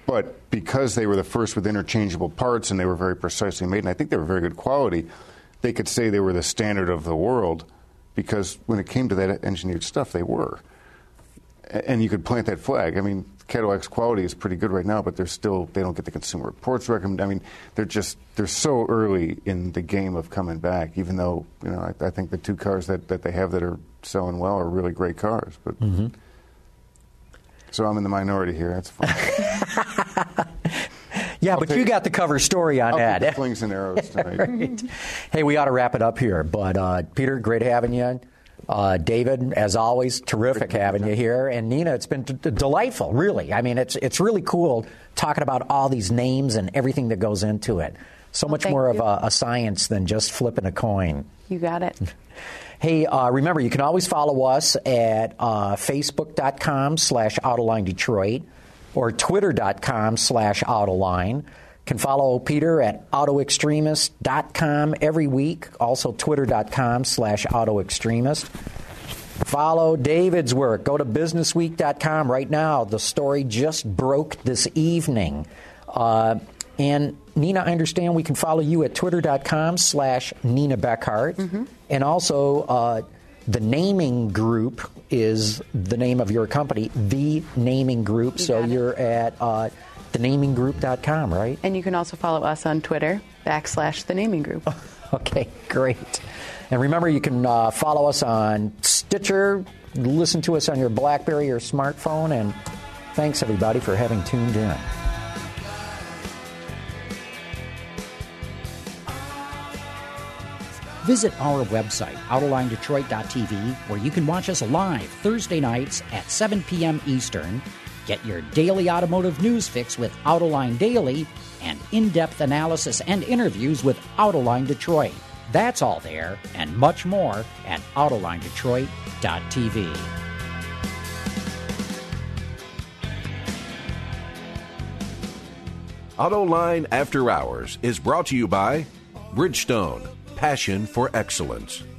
But because they were the first with interchangeable parts and they were very precisely made, and I think they were very good quality, they could say they were the standard of the world because when it came to that engineered stuff, they were. And you could plant that flag. I mean, Cadillac's quality is pretty good right now, but they're still, they don't get the Consumer Reports recommend. I mean, they're just, they're so early in the game of coming back, even though, you know, I, I think the two cars that, that they have that are selling well are really great cars. But mm-hmm. So I'm in the minority here. That's fine. Yeah, I'll but take, you got the cover story on I'll that. Take the slings and arrows tonight. Right. Hey, we ought to wrap it up here. But, uh, Peter, great having you. Uh, David, as always, terrific having you here. And Nina, it's been d- delightful, really. I mean, it's it's really cool talking about all these names and everything that goes into it. So well, much more you. of a, a science than just flipping a coin. You got it. Hey, uh, remember, you can always follow us at uh, Facebook.com slash Autoline Detroit or Twitter.com slash Autoline. Can follow Peter at auto extremist dot com every week. Also, Twitter.com slash auto extremist. Follow David's work. Go to business week dot com right now. The story just broke this evening. Uh, and Nina, I understand we can follow you at Twitter.com slash Nina Beckhart. Mm-hmm. And also, uh, the Naming Group is the name of your company, The Naming Group. You so it. you're at uh, the naming group dot com, right? And you can also follow us on Twitter, backslash The Naming Group. Okay, great. And remember, you can uh, follow us on Stitcher, listen to us on your BlackBerry or smartphone, and thanks, everybody, for having tuned in. Visit our website, autoline detroit dot t v, where you can watch us live Thursday nights at seven p.m. Eastern. Get your daily automotive news fix with Autoline Daily and in-depth analysis and interviews with Autoline Detroit. That's all there and much more at autoline detroit dot t v. Autoline After Hours is brought to you by Bridgestone, passion for excellence.